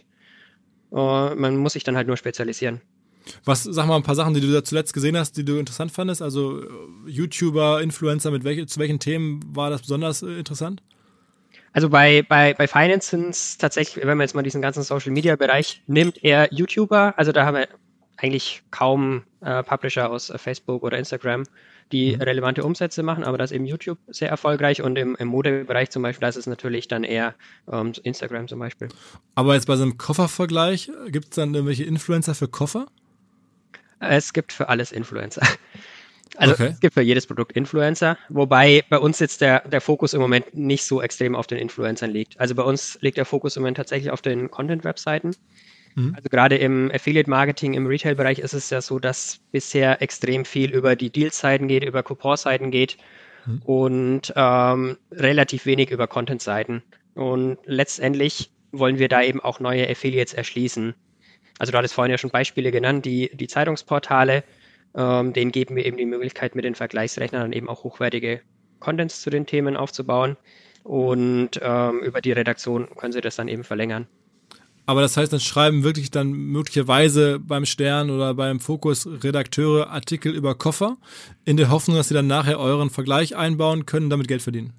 Man muss sich dann halt nur spezialisieren. Sag mal ein paar Sachen, die du da zuletzt gesehen hast, die du interessant fandest, also YouTuber, Influencer, zu welchen Themen war das besonders interessant? Also bei Finance sind es tatsächlich, wenn man jetzt mal diesen ganzen Social-Media-Bereich nimmt, eher YouTuber. Also da haben wir eigentlich kaum Publisher aus Facebook oder Instagram, die relevante Umsätze machen, aber da ist eben YouTube sehr erfolgreich und im Modebereich zum Beispiel, da ist es natürlich dann eher Instagram zum Beispiel. Aber jetzt bei so einem Koffervergleich, gibt es dann irgendwelche Influencer für Koffer? Es gibt für alles Influencer. Also Es gibt für jedes Produkt Influencer, wobei bei uns jetzt der Fokus im Moment nicht so extrem auf den Influencern liegt. Also bei uns liegt der Fokus im Moment tatsächlich auf den Content-Webseiten. Also gerade im Affiliate-Marketing, im Retail-Bereich ist es ja so, dass bisher extrem viel über die Deal-Seiten geht, über Coupon-Seiten geht und relativ wenig über Content-Seiten. Und letztendlich wollen wir da eben auch neue Affiliates erschließen. Also du hattest vorhin ja schon Beispiele genannt, die Zeitungsportale, denen geben wir eben die Möglichkeit, mit den Vergleichsrechnern dann eben auch hochwertige Contents zu den Themen aufzubauen und über die Redaktion können sie das dann eben verlängern. Aber das heißt, dann schreiben wirklich dann möglicherweise beim Stern oder beim Fokus Redakteure Artikel über Koffer, in der Hoffnung, dass sie dann nachher euren Vergleich einbauen können, damit Geld verdienen.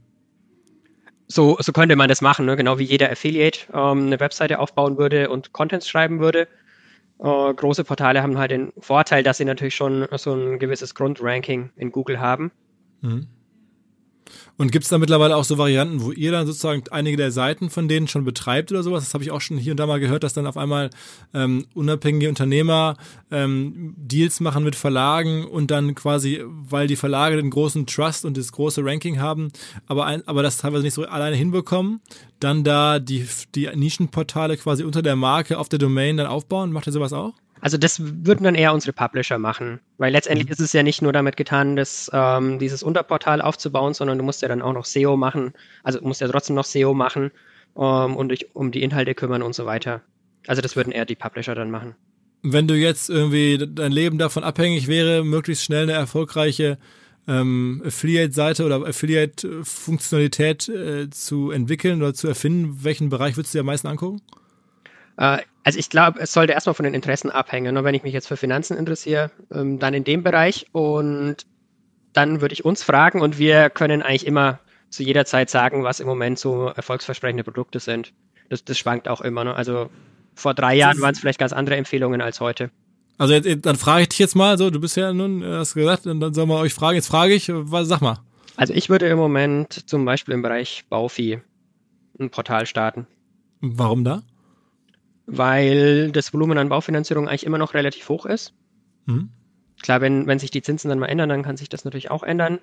So könnte man das machen, ne? Genau wie jeder Affiliate eine Webseite aufbauen würde und Contents schreiben würde. Große Portale haben halt den Vorteil, dass sie natürlich schon so ein gewisses Grundranking in Google haben. Mhm. Und gibt es da mittlerweile auch so Varianten, wo ihr dann sozusagen einige der Seiten von denen schon betreibt oder sowas? Das habe ich auch schon hier und da mal gehört, dass dann auf einmal unabhängige Unternehmer Deals machen mit Verlagen und dann quasi, weil die Verlage den großen Trust und das große Ranking haben, aber das teilweise nicht so alleine hinbekommen, dann da die Nischenportale quasi unter der Marke auf der Domain dann aufbauen. Macht ihr sowas auch? Also das würden dann eher unsere Publisher machen, weil letztendlich ist es ja nicht nur damit getan, dieses Unterportal aufzubauen, sondern du musst ja dann auch noch SEO machen, also du musst ja trotzdem noch SEO machen und dich um die Inhalte kümmern und so weiter. Also das würden eher die Publisher dann machen. Wenn du jetzt irgendwie dein Leben davon abhängig wäre, möglichst schnell eine erfolgreiche Affiliate-Seite oder Affiliate-Funktionalität zu entwickeln oder zu erfinden, welchen Bereich würdest du dir am meisten angucken? Also ich glaube, es sollte erstmal von den Interessen abhängen. Und wenn ich mich jetzt für Finanzen interessiere, dann in dem Bereich und dann würde ich uns fragen und wir können eigentlich immer zu jeder Zeit sagen, was im Moment so erfolgsversprechende Produkte sind. Das schwankt auch immer. Ne? Also vor 3 Jahren waren es vielleicht ganz andere Empfehlungen als heute. Also dann frage ich dich jetzt mal, so, du bist ja nun, hast gesagt, und dann sollen wir euch fragen, jetzt frage ich, sag mal. Also ich würde im Moment zum Beispiel im Bereich Baufi ein Portal starten. Warum da? Weil das Volumen an Baufinanzierung eigentlich immer noch relativ hoch ist. Mhm. Klar, wenn sich die Zinsen dann mal ändern, dann kann sich das natürlich auch ändern.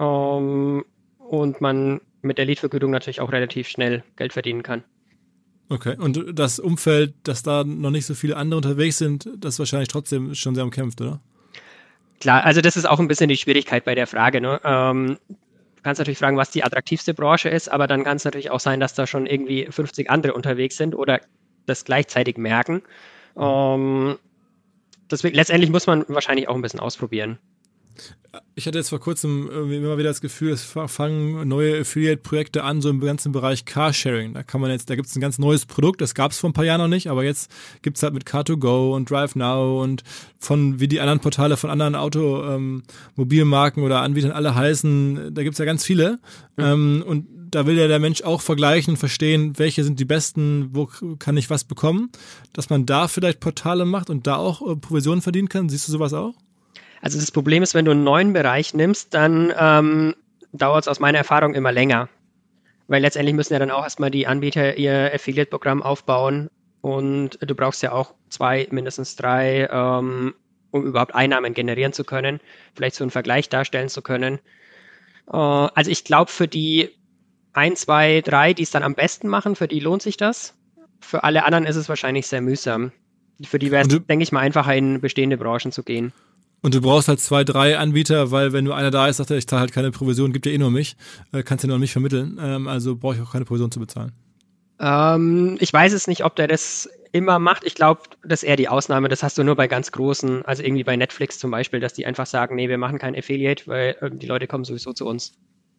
Und man mit der Leadvergütung natürlich auch relativ schnell Geld verdienen kann. Okay, und das Umfeld, dass da noch nicht so viele andere unterwegs sind, das ist wahrscheinlich trotzdem schon sehr umkämpft, oder? Klar, also das ist auch ein bisschen die Schwierigkeit bei der Frage. Ne? Du kannst natürlich fragen, was die attraktivste Branche ist, aber dann kann es natürlich auch sein, dass da schon irgendwie 50 andere unterwegs sind oder das gleichzeitig merken. Deswegen, letztendlich muss man wahrscheinlich auch ein bisschen ausprobieren. Ich hatte jetzt vor kurzem irgendwie immer wieder das Gefühl, es fangen neue Affiliate-Projekte an, so im ganzen Bereich Carsharing. Da gibt es ein ganz neues Produkt, das gab es vor ein paar Jahren noch nicht, aber jetzt gibt es halt mit Car2Go und DriveNow und wie die anderen Portale von anderen Automobilmarken oder Anbietern alle heißen, da gibt es ja ganz viele. Und da will ja der Mensch auch vergleichen und verstehen, welche sind die besten, wo kann ich was bekommen, dass man da vielleicht Portale macht und da auch Provisionen verdienen kann. Siehst du sowas auch? Also das Problem ist, wenn du einen neuen Bereich nimmst, dann dauert es aus meiner Erfahrung immer länger. Weil letztendlich müssen ja dann auch erstmal die Anbieter ihr Affiliate-Programm aufbauen und du brauchst ja auch 2, mindestens 3, um überhaupt Einnahmen generieren zu können, vielleicht so einen Vergleich darstellen zu können. Also ich glaube, für die 1, 2, 3, die es dann am besten machen, für die lohnt sich das. Für alle anderen ist es wahrscheinlich sehr mühsam. Für die wäre es, denke ich mal, einfacher, in bestehende Branchen zu gehen. Und du brauchst halt 2, 3 Anbieter, weil wenn nur einer da ist, sagt er, ich zahle halt keine Provision, gibt ja eh nur mich, kannst ja nur an mich vermitteln, also brauche ich auch keine Provision zu bezahlen. Ich weiß es nicht, ob der das immer macht. Ich glaube, das ist eher die Ausnahme. Das hast du nur bei ganz großen, also irgendwie bei Netflix zum Beispiel, dass die einfach sagen, nee, wir machen kein Affiliate, weil die Leute kommen sowieso zu uns.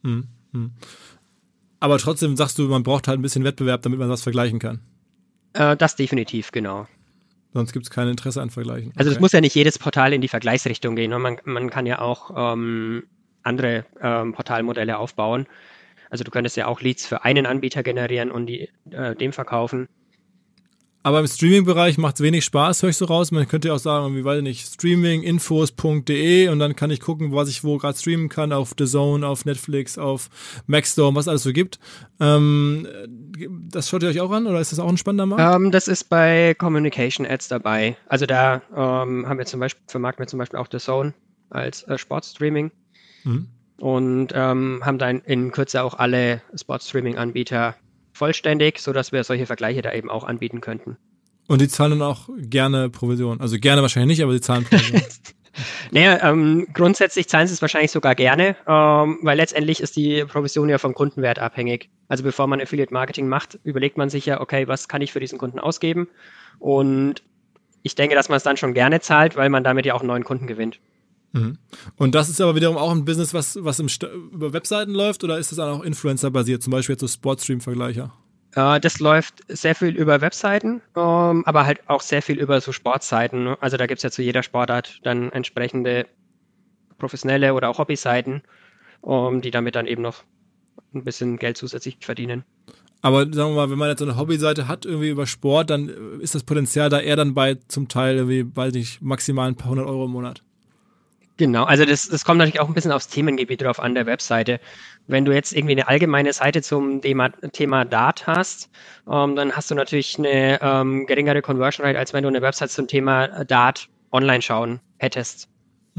Aber trotzdem sagst du, man braucht halt ein bisschen Wettbewerb, damit man was vergleichen kann. Das definitiv, genau. Sonst gibt es kein Interesse an Vergleichen. Also es muss ja nicht jedes Portal in die Vergleichsrichtung gehen. Man kann ja auch andere Portalmodelle aufbauen. Also du könntest ja auch Leads für einen Anbieter generieren und dem verkaufen. Aber im Streaming-Bereich macht es wenig Spaß, höre ich so raus. Man könnte ja auch sagen, wie weiß ich nicht, streaminginfos.de und dann kann ich gucken, was ich wo gerade streamen kann, auf The Zone, auf Netflix, auf Maxstorm, was alles so gibt. Das schaut ihr euch auch an oder ist das auch ein spannender Markt? Das ist bei Communication Ads dabei. Also da vermarkten wir zum Beispiel auch The Zone als Sportstreaming und haben dann in Kürze auch alle Sportstreaming-Anbieter vollständig, sodass wir solche Vergleiche da eben auch anbieten könnten. Und die zahlen dann auch gerne Provision. Also gerne wahrscheinlich nicht, aber sie zahlen Provision. Naja, grundsätzlich zahlen sie es wahrscheinlich sogar gerne, weil letztendlich ist die Provision ja vom Kundenwert abhängig. Also bevor man Affiliate Marketing macht, überlegt man sich ja, okay, was kann ich für diesen Kunden ausgeben? Und ich denke, dass man es dann schon gerne zahlt, weil man damit ja auch einen neuen Kunden gewinnt. Und das ist aber wiederum auch ein Business, was über Webseiten läuft oder ist das auch Influencer-basiert, zum Beispiel jetzt so Sportstream-Vergleicher? Das läuft sehr viel über Webseiten, aber halt auch sehr viel über so Sportseiten. Also da gibt es ja zu jeder Sportart dann entsprechende professionelle oder auch Hobbyseiten, die damit dann eben noch ein bisschen Geld zusätzlich verdienen. Aber sagen wir mal, wenn man jetzt so eine Hobbyseite hat irgendwie über Sport, dann ist das Potenzial da eher dann bei zum Teil irgendwie, weiß nicht, maximal ein paar 100 Euro im Monat. Genau, also das kommt natürlich auch ein bisschen aufs Themengebiet drauf an der Webseite. Wenn du jetzt irgendwie eine allgemeine Seite zum Thema Dart hast, dann hast du natürlich eine geringere Conversion Rate, als wenn du eine Website zum Thema Dart online schauen hättest.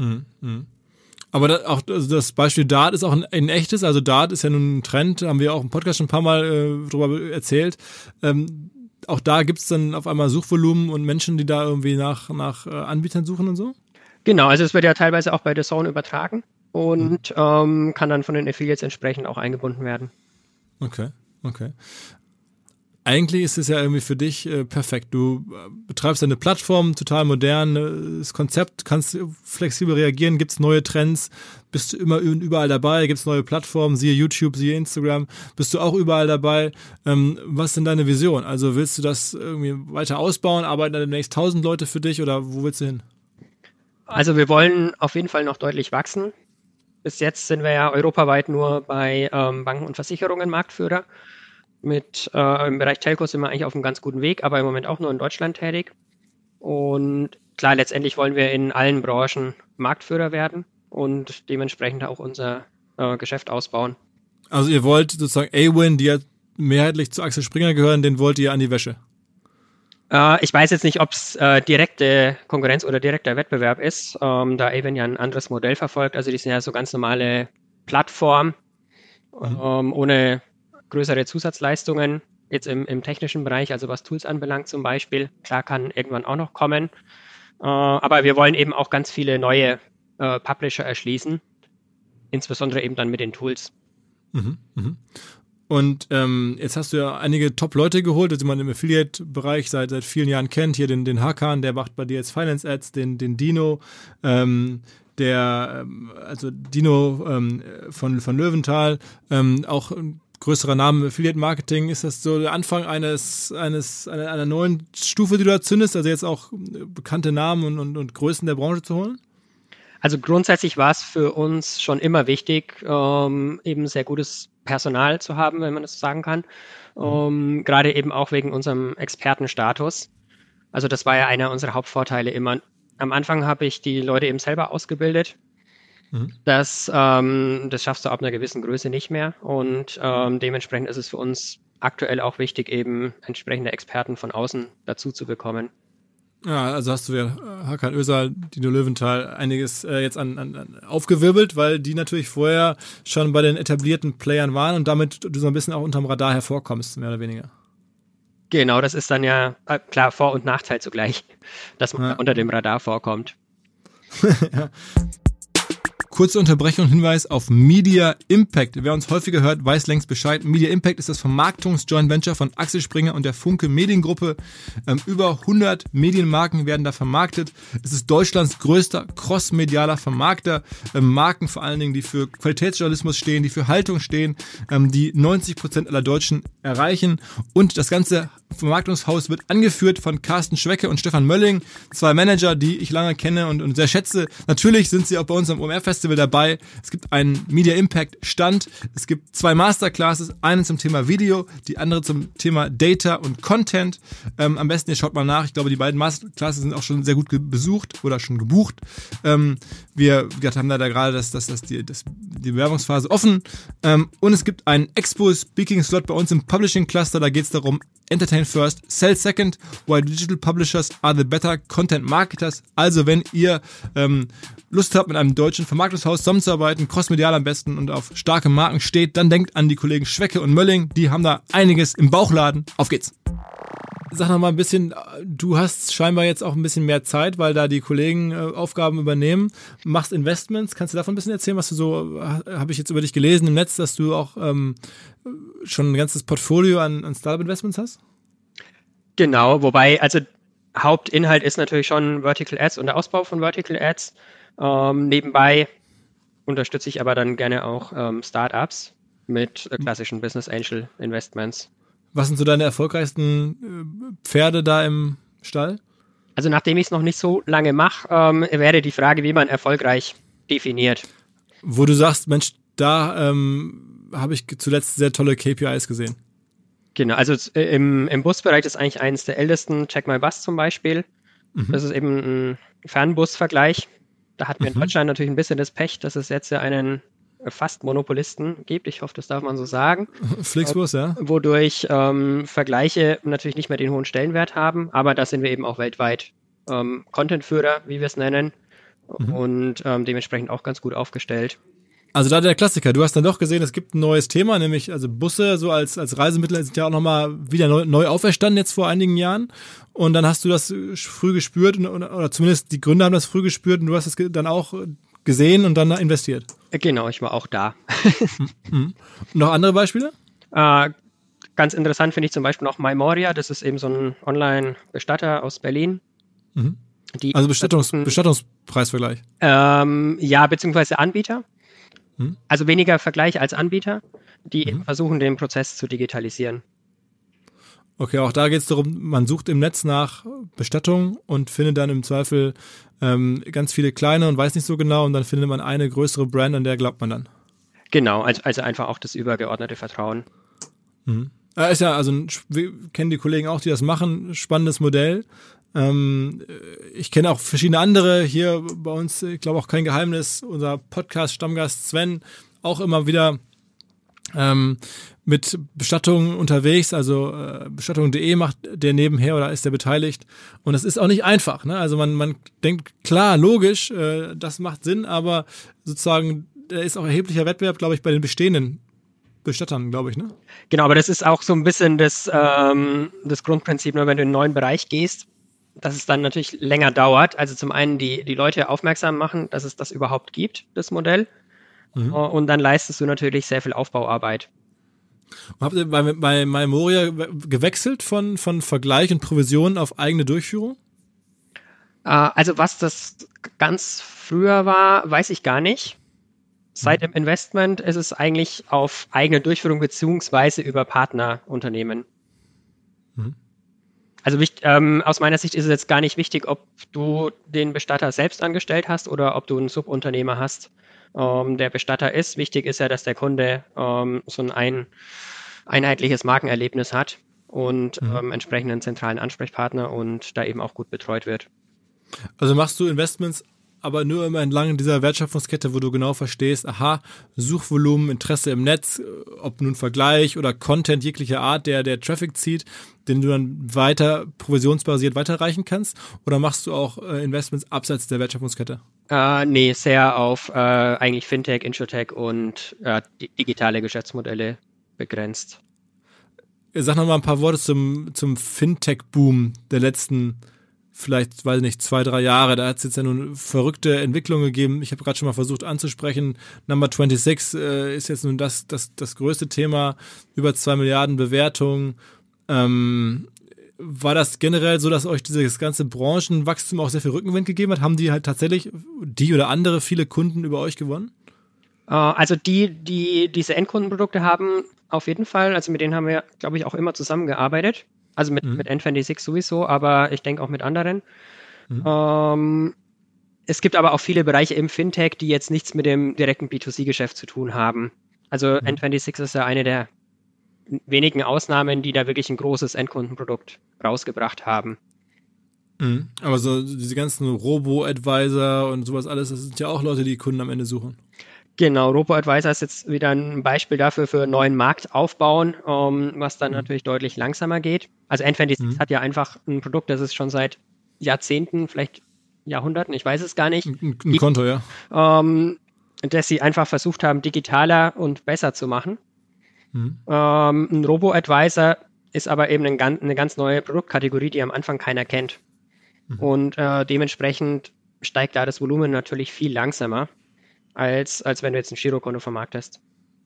Aber auch das Beispiel Dart ist auch ein echtes, also Dart ist ja nun ein Trend, haben wir auch im Podcast schon ein paar Mal drüber erzählt. Auch da gibt es dann auf einmal Suchvolumen und Menschen, die da irgendwie nach Anbietern suchen und so? Genau, also es wird ja teilweise auch bei The Zone übertragen und kann dann von den Affiliates entsprechend auch eingebunden werden. Okay. Eigentlich ist es ja irgendwie für dich perfekt. Du betreibst eine Plattform, total modern, das Konzept, kannst flexibel reagieren, gibt es neue Trends, bist du immer überall dabei, gibt es neue Plattformen, siehe YouTube, siehe Instagram, bist du auch überall dabei. Was ist denn deine Vision? Also willst du das irgendwie weiter ausbauen, arbeiten dann demnächst 1000 Leute für dich oder wo willst du hin? Also wir wollen auf jeden Fall noch deutlich wachsen. Bis jetzt sind wir ja europaweit nur bei Banken und Versicherungen Marktführer. Im Bereich Telcos sind wir eigentlich auf einem ganz guten Weg, aber im Moment auch nur in Deutschland tätig. Und klar, letztendlich wollen wir in allen Branchen Marktführer werden und dementsprechend auch unser Geschäft ausbauen. Also ihr wollt sozusagen A-Win, die ja mehrheitlich zu Axel Springer gehören, den wollt ihr an die Wäsche? Ich weiß jetzt nicht, ob es direkte Konkurrenz oder direkter Wettbewerb ist, da A-Win ja ein anderes Modell verfolgt. Also die sind ja so ganz normale Plattformen ohne größere Zusatzleistungen, jetzt im technischen Bereich, also was Tools anbelangt zum Beispiel. Klar, kann irgendwann auch noch kommen. Aber wir wollen eben auch ganz viele neue Publisher erschließen, insbesondere eben dann mit den Tools. Und jetzt hast du ja einige Top-Leute geholt, die man im Affiliate-Bereich seit vielen Jahren kennt. Hier den Hakan, der macht bei dir jetzt Finance-Ads, den Dino, also Dino von Löwenthal, auch ein größerer Name im Affiliate Marketing. Ist das so der Anfang einer neuen Stufe, die du da zündest, also jetzt auch bekannte Namen und Größen der Branche zu holen? Also grundsätzlich war es für uns schon immer wichtig, eben sehr gutes Personal zu haben, wenn man das so sagen kann. Gerade eben auch wegen unserem Expertenstatus. Also das war ja einer unserer Hauptvorteile immer. Am Anfang habe ich die Leute eben selber ausgebildet. Das schaffst du ab einer gewissen Größe nicht mehr. Und dementsprechend ist es für uns aktuell auch wichtig, eben entsprechende Experten von außen dazu zu bekommen. Ja, also hast du ja Hakan Özal, Dino Löwenthal einiges jetzt an aufgewirbelt, weil die natürlich vorher schon bei den etablierten Playern waren und damit du so ein bisschen auch unterm Radar hervorkommst, mehr oder weniger. Genau, das ist dann ja klar Vor- und Nachteil zugleich, dass man unter dem Radar vorkommt. Ja. Kurze Unterbrechung und Hinweis auf Media Impact. Wer uns häufiger hört, weiß längst Bescheid. Media Impact ist das Vermarktungs-Joint Venture von Axel Springer und der Funke Mediengruppe. Über 100 Medienmarken werden da vermarktet. Es ist Deutschlands größter crossmedialer Vermarkter. Marken vor allen Dingen, die für Qualitätsjournalismus stehen, die für Haltung stehen, die 90% aller Deutschen erreichen. Und das ganze Vermarktungshaus wird angeführt von Carsten Schwecke und Stefan Mölling, 2 Manager, die ich lange kenne und sehr schätze. Natürlich sind sie auch bei uns am OMR-Festival dabei. Es gibt einen Media Impact Stand. Es gibt 2 Masterclasses, eine zum Thema Video, die andere zum Thema Data und Content. Am besten ihr schaut mal nach. Ich glaube, die beiden Masterclasses sind auch schon sehr gut besucht oder schon gebucht. Wir haben da gerade die Bewerbungsphase offen. Und es gibt einen Expo-Speaking-Slot bei uns im Publishing-Cluster. Da geht es darum, Entertain first, sell second, why digital publishers are the better content marketers. Also wenn ihr Lust habt, mit einem deutschen Vermarktungshaus zusammenzuarbeiten, crossmedial am besten und auf starke Marken steht, dann denkt an die Kollegen Schwecke und Mölling. Die haben da einiges im Bauchladen. Auf geht's! Sag noch mal ein bisschen, du hast scheinbar jetzt auch ein bisschen mehr Zeit, weil da die Kollegen Aufgaben übernehmen. Machst Investments. Kannst du davon ein bisschen erzählen, was du so, habe ich jetzt über dich gelesen im Netz, dass du auch schon ein ganzes Portfolio an Startup-Investments hast? Genau, wobei, also Hauptinhalt ist natürlich schon Vertical Ads und der Ausbau von Vertical Ads. Nebenbei unterstütze ich aber dann gerne auch Startups mit klassischen Business Angel Investments. Was sind so deine erfolgreichsten Pferde da im Stall? Also nachdem ich es noch nicht so lange mache, wäre die Frage, wie man erfolgreich definiert. Wo du sagst, Mensch, da habe ich zuletzt sehr tolle KPIs gesehen. Genau, also im Busbereich ist eigentlich eines der ältesten, Check My Bus zum Beispiel. Das ist eben ein Fernbusvergleich. Da hatten wir in Deutschland natürlich ein bisschen das Pech, dass es jetzt ja einen fast Monopolisten gibt. Ich hoffe, das darf man so sagen. Flixbus, ja. Wodurch Vergleiche natürlich nicht mehr den hohen Stellenwert haben, aber da sind wir eben auch weltweit Contentführer, wie wir es nennen, und dementsprechend auch ganz gut aufgestellt. Also da der Klassiker, du hast dann doch gesehen, es gibt ein neues Thema, nämlich also Busse so als Reisemittel sind ja auch nochmal wieder neu auferstanden jetzt vor einigen Jahren und dann hast du das früh gespürt oder zumindest die Gründer haben das früh gespürt und du hast es dann auch gesehen und dann investiert. Genau, ich war auch da. Noch andere Beispiele? Ganz interessant finde ich zum Beispiel noch Memoria, das ist eben so ein Online-Bestatter aus Berlin. Also Bestattungspreisvergleich? Ja, beziehungsweise Anbieter. Also weniger Vergleich als Anbieter, die eben versuchen, den Prozess zu digitalisieren. Okay, auch da geht es darum, man sucht im Netz nach Bestattung und findet dann im Zweifel ganz viele kleine und weiß nicht so genau und dann findet man eine größere Brand, an der glaubt man dann. Genau, also einfach auch das übergeordnete Vertrauen. Ist ja, also wir kennen die Kollegen auch, die das machen, spannendes Modell. Ich kenne auch verschiedene andere hier bei uns, ich glaube auch kein Geheimnis, unser Podcast-Stammgast Sven, auch immer wieder mit Bestattungen unterwegs, also Bestattung.de macht der nebenher oder ist der beteiligt und das ist auch nicht einfach, ne? Also man denkt, klar, logisch, das macht Sinn, aber sozusagen, da ist auch erheblicher Wettbewerb, glaube ich, bei den bestehenden Bestattern, glaube ich, ne? Genau, aber das ist auch so ein bisschen das Grundprinzip, nur wenn du in einen neuen Bereich gehst, dass es dann natürlich länger dauert. Also zum einen die Leute aufmerksam machen, dass es das überhaupt gibt, das Modell. Und dann leistest du natürlich sehr viel Aufbauarbeit. Habt ihr bei Memoria gewechselt von Vergleich und Provision auf eigene Durchführung? Also was das ganz früher war, weiß ich gar nicht. Seit dem Investment ist es eigentlich auf eigene Durchführung beziehungsweise über Partnerunternehmen. Also aus meiner Sicht ist es jetzt gar nicht wichtig, ob du den Bestatter selbst angestellt hast oder ob du einen Subunternehmer hast, der Bestatter ist. Wichtig ist ja, dass der Kunde so ein einheitliches Markenerlebnis hat und entsprechend einen zentralen Ansprechpartner und da eben auch gut betreut wird. Also machst du Investments aber nur immer entlang dieser Wertschöpfungskette, wo du genau verstehst, aha, Suchvolumen, Interesse im Netz, ob nun Vergleich oder Content jeglicher Art, der Traffic zieht, den du dann weiter provisionsbasiert weiterreichen kannst? Oder machst du auch Investments abseits der Wertschöpfungskette? Nee, sehr auf eigentlich Fintech, Insurtech und digitale Geschäftsmodelle begrenzt. Sag noch mal ein paar Worte zum Fintech-Boom der letzten vielleicht, weiß nicht, 2-3 Jahre. Da hat es jetzt ja nun verrückte Entwicklungen gegeben. Ich habe gerade schon mal versucht anzusprechen. Number 26 ist jetzt nun das größte Thema. Über 2 Milliarden Bewertungen. War das generell so, dass euch dieses ganze Branchenwachstum auch sehr viel Rückenwind gegeben hat? Haben die halt tatsächlich, die oder andere, viele Kunden über euch gewonnen? Also die diese Endkundenprodukte haben, auf jeden Fall. Also mit denen haben wir, glaube ich, auch immer zusammengearbeitet. Also mit N26 sowieso, aber ich denke auch mit anderen. Es gibt aber auch viele Bereiche im Fintech, die jetzt nichts mit dem direkten B2C-Geschäft zu tun haben. Also N26 ist ja eine der wenigen Ausnahmen, die da wirklich ein großes Endkundenprodukt rausgebracht haben. Aber so diese ganzen Robo-Advisor und sowas alles, das sind ja auch Leute, die Kunden am Ende suchen. Genau, Robo-Advisor ist jetzt wieder ein Beispiel dafür für einen neuen Markt aufbauen, was dann natürlich deutlich langsamer geht. Also N26 hat ja einfach ein Produkt, das ist schon seit Jahrzehnten, vielleicht Jahrhunderten, ich weiß es gar nicht. Ein Konto, ja. Das sie einfach versucht haben, digitaler und besser zu machen. Ein Robo-Advisor ist aber eben eine ganz neue Produktkategorie, die am Anfang keiner kennt. Und dementsprechend steigt da das Volumen natürlich viel langsamer, als wenn du jetzt ein Girokonto vermarktest.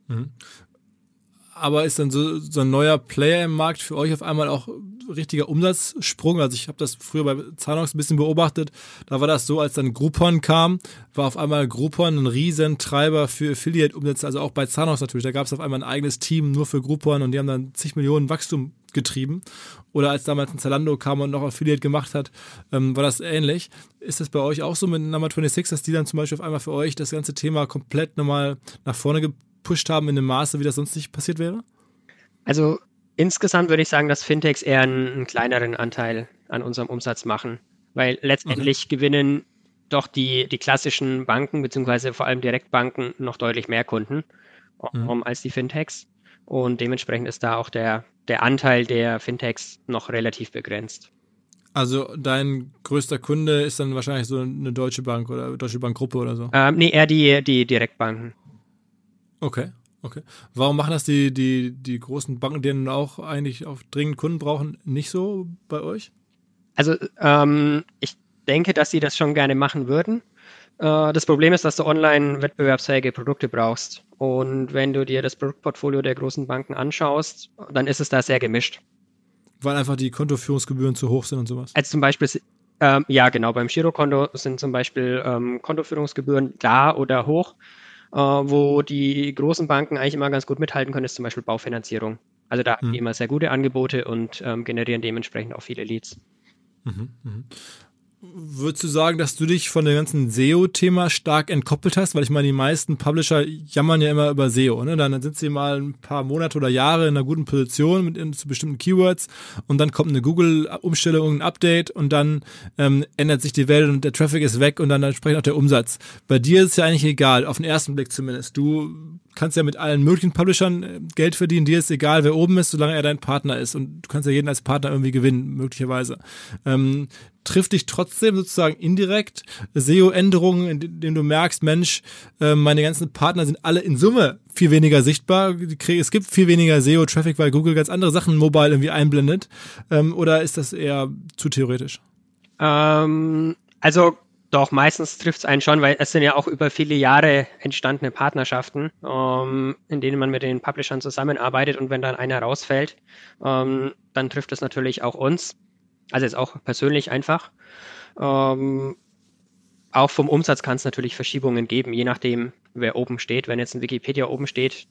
Aber ist dann so ein neuer Player im Markt für euch auf einmal auch richtiger Umsatzsprung? Also ich habe das früher bei Zanox ein bisschen beobachtet. Da war das so, als dann Groupon kam, war auf einmal Groupon ein Riesentreiber für Affiliate-Umsätze, also auch bei Zanox natürlich. Da gab es auf einmal ein eigenes Team nur für Groupon und die haben dann zig Millionen Wachstum getrieben. Oder als damals ein Zalando kam und noch Affiliate gemacht hat, war das ähnlich. Ist das bei euch auch so mit Number 26, dass die dann zum Beispiel auf einmal für euch das ganze Thema komplett nochmal nach vorne gepusht haben in einem Maße, wie das sonst nicht passiert wäre? Also insgesamt würde ich sagen, dass Fintechs eher einen kleineren Anteil an unserem Umsatz machen, weil letztendlich gewinnen doch die klassischen Banken, beziehungsweise vor allem Direktbanken, noch deutlich mehr Kunden als die Fintechs. Und dementsprechend ist da auch der Anteil der Fintechs noch relativ begrenzt. Also dein größter Kunde ist dann wahrscheinlich so eine Deutsche Bank oder Deutsche Bankgruppe oder so? Nee, eher die Direktbanken. Okay. Warum machen das die großen Banken, die dann auch eigentlich auf dringend Kunden brauchen, nicht so bei euch? Also ich denke, dass sie das schon gerne machen würden. Das Problem ist, dass du online wettbewerbsfähige Produkte brauchst. Und wenn du dir das Produktportfolio der großen Banken anschaust, dann ist es da sehr gemischt. Weil einfach die Kontoführungsgebühren zu hoch sind und sowas? Also zum Beispiel, ja genau, beim Girokonto sind zum Beispiel Kontoführungsgebühren da oder hoch. Wo die großen Banken eigentlich immer ganz gut mithalten können, ist zum Beispiel Baufinanzierung. Also da haben die immer sehr gute Angebote und generieren dementsprechend auch viele Leads. Würdest du sagen, dass du dich von dem ganzen SEO-Thema stark entkoppelt hast? Weil ich meine, die meisten Publisher jammern ja immer über SEO. Ne? Dann sind sie mal ein paar Monate oder Jahre in einer guten Position zu bestimmten Keywords und dann kommt eine Google-Umstellung, ein Update und dann ändert sich die Welt und der Traffic ist weg und dann entsprechend auch der Umsatz. Bei dir ist es ja eigentlich egal, auf den ersten Blick zumindest. Du kannst ja mit allen möglichen Publishern Geld verdienen. Dir ist egal, wer oben ist, solange er dein Partner ist. Und du kannst ja jeden als Partner irgendwie gewinnen, möglicherweise. Trifft dich trotzdem sozusagen indirekt SEO-Änderungen, indem du merkst, Mensch, meine ganzen Partner sind alle in Summe viel weniger sichtbar. Es gibt viel weniger SEO-Traffic, weil Google ganz andere Sachen mobile irgendwie einblendet. Oder ist das eher zu theoretisch? Also doch, meistens trifft es einen schon, weil es sind ja auch über viele Jahre entstandene Partnerschaften, in denen man mit den Publishern zusammenarbeitet und wenn dann einer rausfällt, dann trifft es natürlich auch uns. Also jetzt auch persönlich einfach. Auch vom Umsatz kann es natürlich Verschiebungen geben, je nachdem, wer oben steht. Wenn jetzt ein Wikipedia oben steht,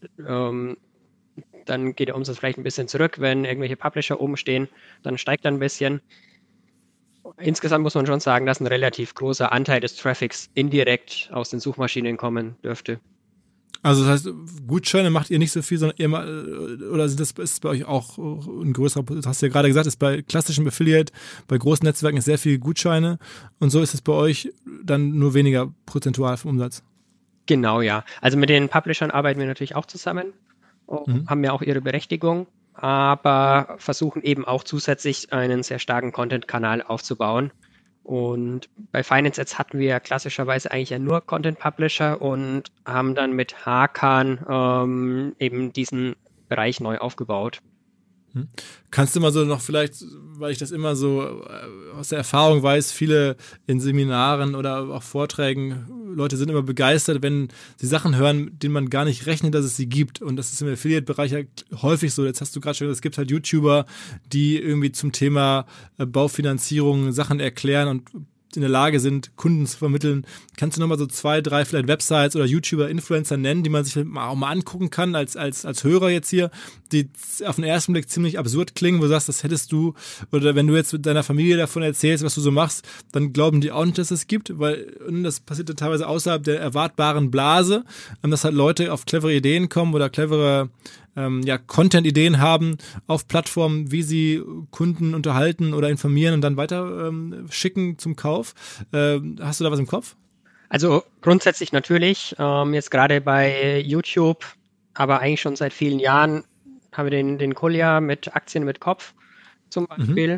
dann geht der Umsatz vielleicht ein bisschen zurück. Wenn irgendwelche Publisher oben stehen, dann steigt er ein bisschen. Insgesamt muss man schon sagen, dass ein relativ großer Anteil des Traffics indirekt aus den Suchmaschinen kommen dürfte. Also das heißt, Gutscheine macht ihr nicht so viel, sondern ihr oder ist bei euch auch ein größerer, du hast ja gerade gesagt, ist bei klassischem Affiliate, bei großen Netzwerken ist sehr viel Gutscheine und so ist es bei euch dann nur weniger prozentual vom Umsatz. Genau, ja. Also mit den Publishern arbeiten wir natürlich auch zusammen, haben ja auch ihre Berechtigung, aber versuchen eben auch zusätzlich einen sehr starken Content-Kanal aufzubauen. Und bei Finance Ads hatten wir klassischerweise eigentlich ja nur Content Publisher und haben dann mit Hakan eben diesen Bereich neu aufgebaut. Kannst du mal so noch vielleicht, weil ich das immer so aus der Erfahrung weiß, viele in Seminaren oder auch Vorträgen, Leute sind immer begeistert, wenn sie Sachen hören, denen man gar nicht rechnet, dass es sie gibt. Und das ist im Affiliate-Bereich ja häufig so. Jetzt hast du gerade schon gesagt, es gibt halt YouTuber, die irgendwie zum Thema Baufinanzierung Sachen erklären und in der Lage sind, Kunden zu vermitteln. Kannst du nochmal so 2, 3 vielleicht Websites oder YouTuber, Influencer nennen, die man sich auch mal angucken kann als Hörer jetzt hier, die auf den ersten Blick ziemlich absurd klingen, wo du sagst, das hättest du, oder wenn du jetzt mit deiner Familie davon erzählst, was du so machst, dann glauben die auch nicht, dass es gibt, weil das passiert ja teilweise außerhalb der erwartbaren Blase, dass halt Leute auf clevere Ideen kommen oder clevere Content-Ideen haben auf Plattformen, wie sie Kunden unterhalten oder informieren und dann weiter schicken zum Kauf. Hast du da was im Kopf? Also grundsätzlich natürlich, jetzt gerade bei YouTube, aber eigentlich schon seit vielen Jahren haben wir den Kolja mit Aktien mit Kopf zum Beispiel.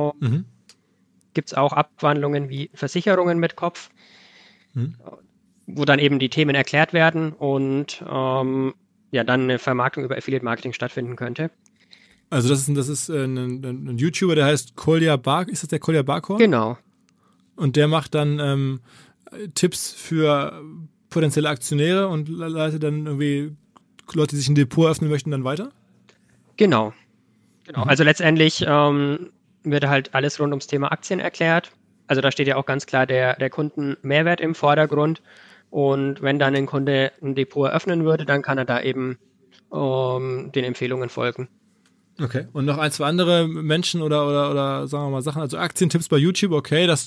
Gibt es auch Abwandlungen wie Versicherungen mit Kopf, wo dann eben die Themen erklärt werden und dann eine Vermarktung über Affiliate-Marketing stattfinden könnte. Also das ist ein YouTuber, der heißt Kolja Bar. Ist das der Kolja Barkhorn? Genau. Und der macht dann Tipps für potenzielle Aktionäre und leitet dann irgendwie Leute, die sich ein Depot öffnen möchten, dann weiter? Genau. Also letztendlich wird halt alles rund ums Thema Aktien erklärt. Also da steht ja auch ganz klar der Kundenmehrwert im Vordergrund. Und wenn dann ein Kunde ein Depot eröffnen würde, dann kann er da eben den Empfehlungen folgen. Okay. Und noch 1, 2 andere Menschen oder sagen wir mal Sachen, also Aktientipps bei YouTube, okay, der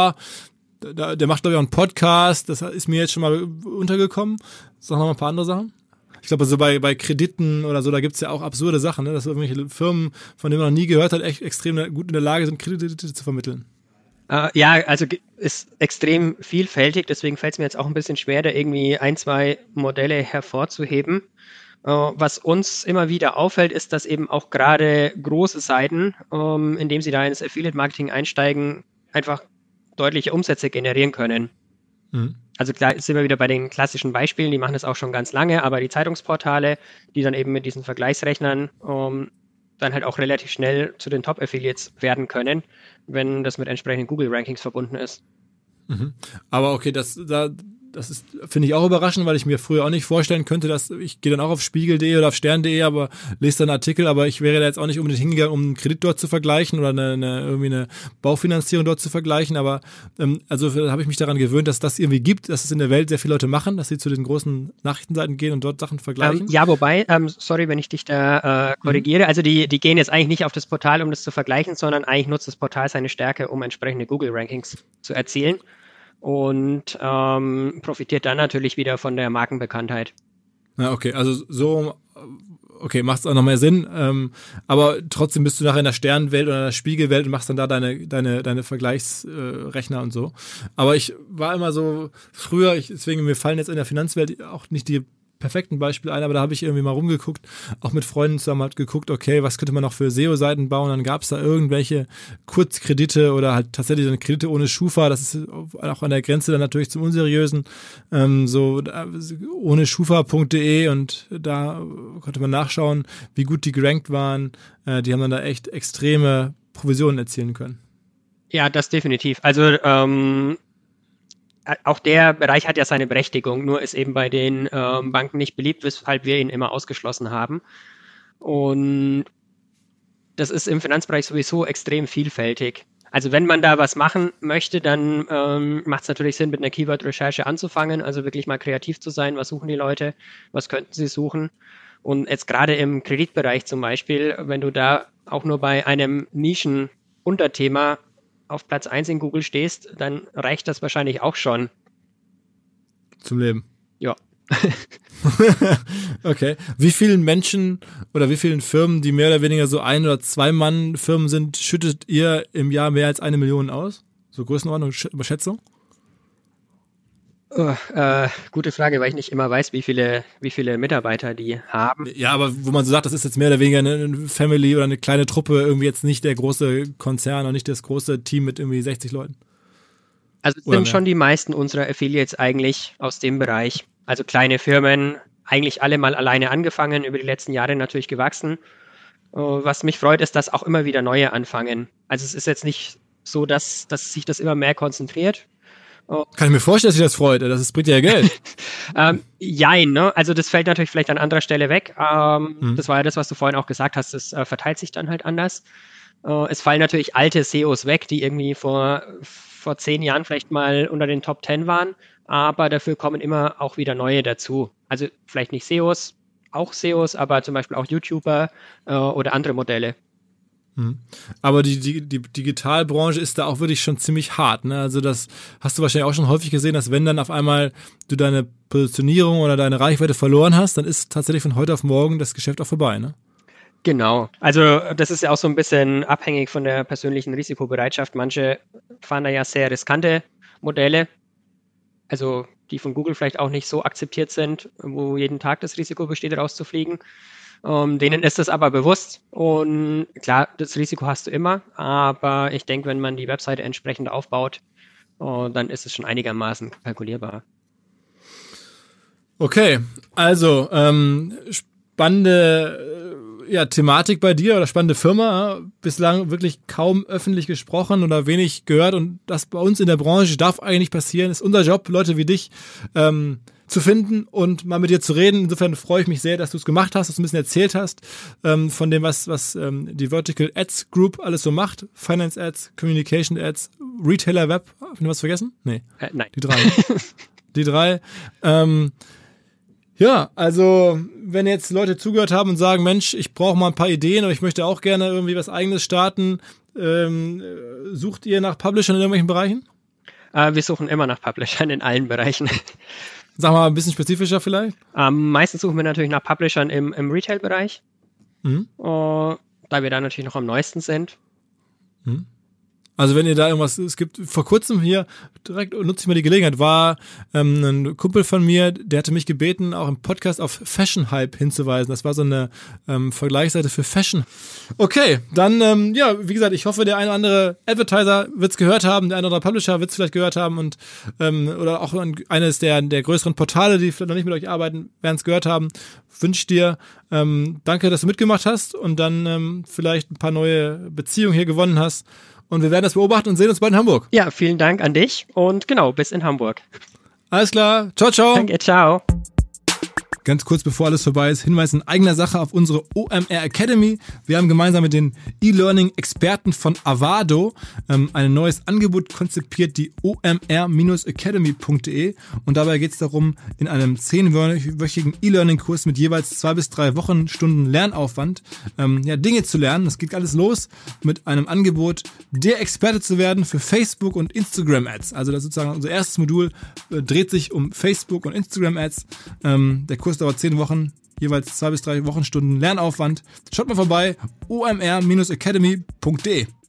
macht, glaube ich, auch einen Podcast, das ist mir jetzt schon mal untergekommen. Sag noch mal ein paar andere Sachen. Ich glaube, so bei Krediten oder so, da gibt es ja auch absurde Sachen, ne? Dass irgendwelche Firmen, von denen man noch nie gehört hat, echt extrem gut in der Lage sind, Kredite zu vermitteln. Also ist extrem vielfältig, deswegen fällt es mir jetzt auch ein bisschen schwer, da irgendwie 1, 2 Modelle hervorzuheben. Was uns immer wieder auffällt, ist, dass eben auch gerade große Seiten, indem sie da ins Affiliate-Marketing einsteigen, einfach deutliche Umsätze generieren können. Also klar sind wir wieder bei den klassischen Beispielen, die machen das auch schon ganz lange, aber die Zeitungsportale, die dann eben mit diesen Vergleichsrechnern dann halt auch relativ schnell zu den Top-Affiliates werden können, wenn das mit entsprechenden Google-Rankings verbunden ist. Aber okay, das ist, finde ich auch überraschend, weil ich mir früher auch nicht vorstellen könnte, dass ich gehe dann auch auf spiegel.de oder auf stern.de, aber lese dann einen Artikel, aber ich wäre da jetzt auch nicht unbedingt hingegangen, um einen Kredit dort zu vergleichen oder irgendwie eine Baufinanzierung dort zu vergleichen, aber also habe ich mich daran gewöhnt, dass das irgendwie gibt, dass es in der Welt sehr viele Leute machen, dass sie zu den großen Nachrichtenseiten gehen und dort Sachen vergleichen. Wobei, sorry, wenn ich dich da korrigiere, also die gehen jetzt eigentlich nicht auf das Portal, um das zu vergleichen, sondern eigentlich nutzt das Portal seine Stärke, um entsprechende Google-Rankings zu erzielen. Und profitiert dann natürlich wieder von der Markenbekanntheit. Ja, okay, also so, okay, macht es auch noch mehr Sinn, aber trotzdem bist du nachher in der Sternenwelt oder in der Spiegelwelt und machst dann da deine Vergleichsrechner und so. Aber ich war immer so früher, deswegen mir fallen jetzt in der Finanzwelt auch nicht die perfekten Beispiel ein, aber da habe ich irgendwie mal rumgeguckt, auch mit Freunden zusammen halt geguckt, okay, was könnte man noch für SEO-Seiten bauen, dann gab es da irgendwelche Kurzkredite oder halt tatsächlich dann Kredite ohne Schufa, das ist auch an der Grenze dann natürlich zum Unseriösen, ohne schufa.de und da konnte man nachschauen, wie gut die gerankt waren, die haben dann da echt extreme Provisionen erzielen können. Ja, das definitiv. Also auch der Bereich hat ja seine Berechtigung, nur ist eben bei den Banken nicht beliebt, weshalb wir ihn immer ausgeschlossen haben. Und das ist im Finanzbereich sowieso extrem vielfältig. Also wenn man da was machen möchte, dann macht es natürlich Sinn, mit einer Keyword-Recherche anzufangen, also wirklich mal kreativ zu sein, was suchen die Leute, was könnten sie suchen. Und jetzt gerade im Kreditbereich zum Beispiel, wenn du da auch nur bei einem Nischen-Unterthema auf Platz 1 in Google stehst, dann reicht das wahrscheinlich auch schon. Zum Leben. Ja. Okay. Wie vielen Menschen oder wie vielen Firmen, die mehr oder weniger so 1- oder 2-Mann-Firmen sind, schüttet ihr im Jahr mehr als 1 Million aus? So Größenordnung, Überschätzung? Gute Frage, weil ich nicht immer weiß, wie viele Mitarbeiter die haben. Ja, aber wo man so sagt, das ist jetzt mehr oder weniger eine Family oder eine kleine Truppe, irgendwie jetzt nicht der große Konzern und nicht das große Team mit irgendwie 60 Leuten. Also es sind schon die meisten unserer Affiliates eigentlich aus dem Bereich. Also kleine Firmen, eigentlich alle mal alleine angefangen, über die letzten Jahre natürlich gewachsen. Was mich freut, ist, dass auch immer wieder neue anfangen. Also es ist jetzt nicht so, dass sich das immer mehr konzentriert. Kann ich mir vorstellen, dass sich das freut. Das bringt ja Geld. Jein, ne? Also das fällt natürlich vielleicht an anderer Stelle weg. Das war ja das, was du vorhin auch gesagt hast. Das verteilt sich dann halt anders. Es fallen natürlich alte SEOs weg, die irgendwie vor 10 Jahren vielleicht mal unter den Top 10 waren. Aber dafür kommen immer auch wieder neue dazu. Also vielleicht nicht SEOs, auch SEOs, aber zum Beispiel auch YouTuber oder andere Modelle. Aber die Digitalbranche ist da auch wirklich schon ziemlich hart, ne? Also das hast du wahrscheinlich auch schon häufig gesehen, dass wenn dann auf einmal du deine Positionierung oder deine Reichweite verloren hast, dann ist tatsächlich von heute auf morgen das Geschäft auch vorbei, ne? Genau. Also das ist ja auch so ein bisschen abhängig von der persönlichen Risikobereitschaft. Manche fahren da ja sehr riskante Modelle, also die von Google vielleicht auch nicht so akzeptiert sind, wo jeden Tag das Risiko besteht, rauszufliegen. Denen ist das aber bewusst und klar, das Risiko hast du immer, aber ich denke, wenn man die Webseite entsprechend aufbaut, dann ist es schon einigermaßen kalkulierbar. Okay, also spannende Thematik bei dir oder spannende Firma, bislang wirklich kaum öffentlich gesprochen oder wenig gehört und das bei uns in der Branche darf eigentlich nicht passieren, ist unser Job, Leute wie dich zu finden und mal mit dir zu reden. Insofern freue ich mich sehr, dass du es gemacht hast, dass du ein bisschen erzählt hast von dem, was die Vertical Ads Group alles so macht. Finance Ads, Communication Ads, Retailer Web. Hab ich noch was vergessen? Nee. Nein. Die 3. Die 3. Ja, also wenn jetzt Leute zugehört haben und sagen, Mensch, ich brauche mal ein paar Ideen oder ich möchte auch gerne irgendwie was Eigenes starten, sucht ihr nach Publishern in irgendwelchen Bereichen? Wir suchen immer nach Publishern in allen Bereichen. Sag mal ein bisschen spezifischer vielleicht. Meistens suchen wir natürlich nach Publishern im Retail-Bereich, da wir da natürlich noch am neuesten sind. Also wenn ihr da irgendwas, es gibt vor kurzem hier, direkt nutze ich mal die Gelegenheit, war ein Kumpel von mir, der hatte mich gebeten, auch im Podcast auf Fashion Hype hinzuweisen. Das war so eine Vergleichsseite für Fashion. Okay, dann, wie gesagt, ich hoffe, der eine oder andere Advertiser wird es gehört haben, der eine oder andere Publisher wird es vielleicht gehört haben und oder auch eines der größeren Portale, die vielleicht noch nicht mit euch arbeiten, werden es gehört haben. Wünsche dir danke, dass du mitgemacht hast und dann vielleicht ein paar neue Beziehungen hier gewonnen hast. Und wir werden das beobachten und sehen uns bald in Hamburg. Ja, vielen Dank an dich und genau, bis in Hamburg. Alles klar. Ciao, ciao. Danke, ciao. Ganz kurz bevor alles vorbei ist, Hinweis in eigener Sache auf unsere OMR Academy. Wir haben gemeinsam mit den E-Learning-Experten von Avado ein neues Angebot konzipiert, die omr-academy.de. Und dabei geht es darum, in einem 10-wöchigen E-Learning-Kurs mit jeweils 2 bis 3 Wochenstunden Lernaufwand Dinge zu lernen. Das geht alles los mit einem Angebot, der Experte zu werden für Facebook und Instagram-Ads. Also das ist sozusagen unser erstes Modul, dreht sich um Facebook und Instagram-Ads. Der Kurs dauert 10 Wochen, jeweils 2 bis 3 Wochenstunden Lernaufwand. Schaut mal vorbei, omr-academy.de.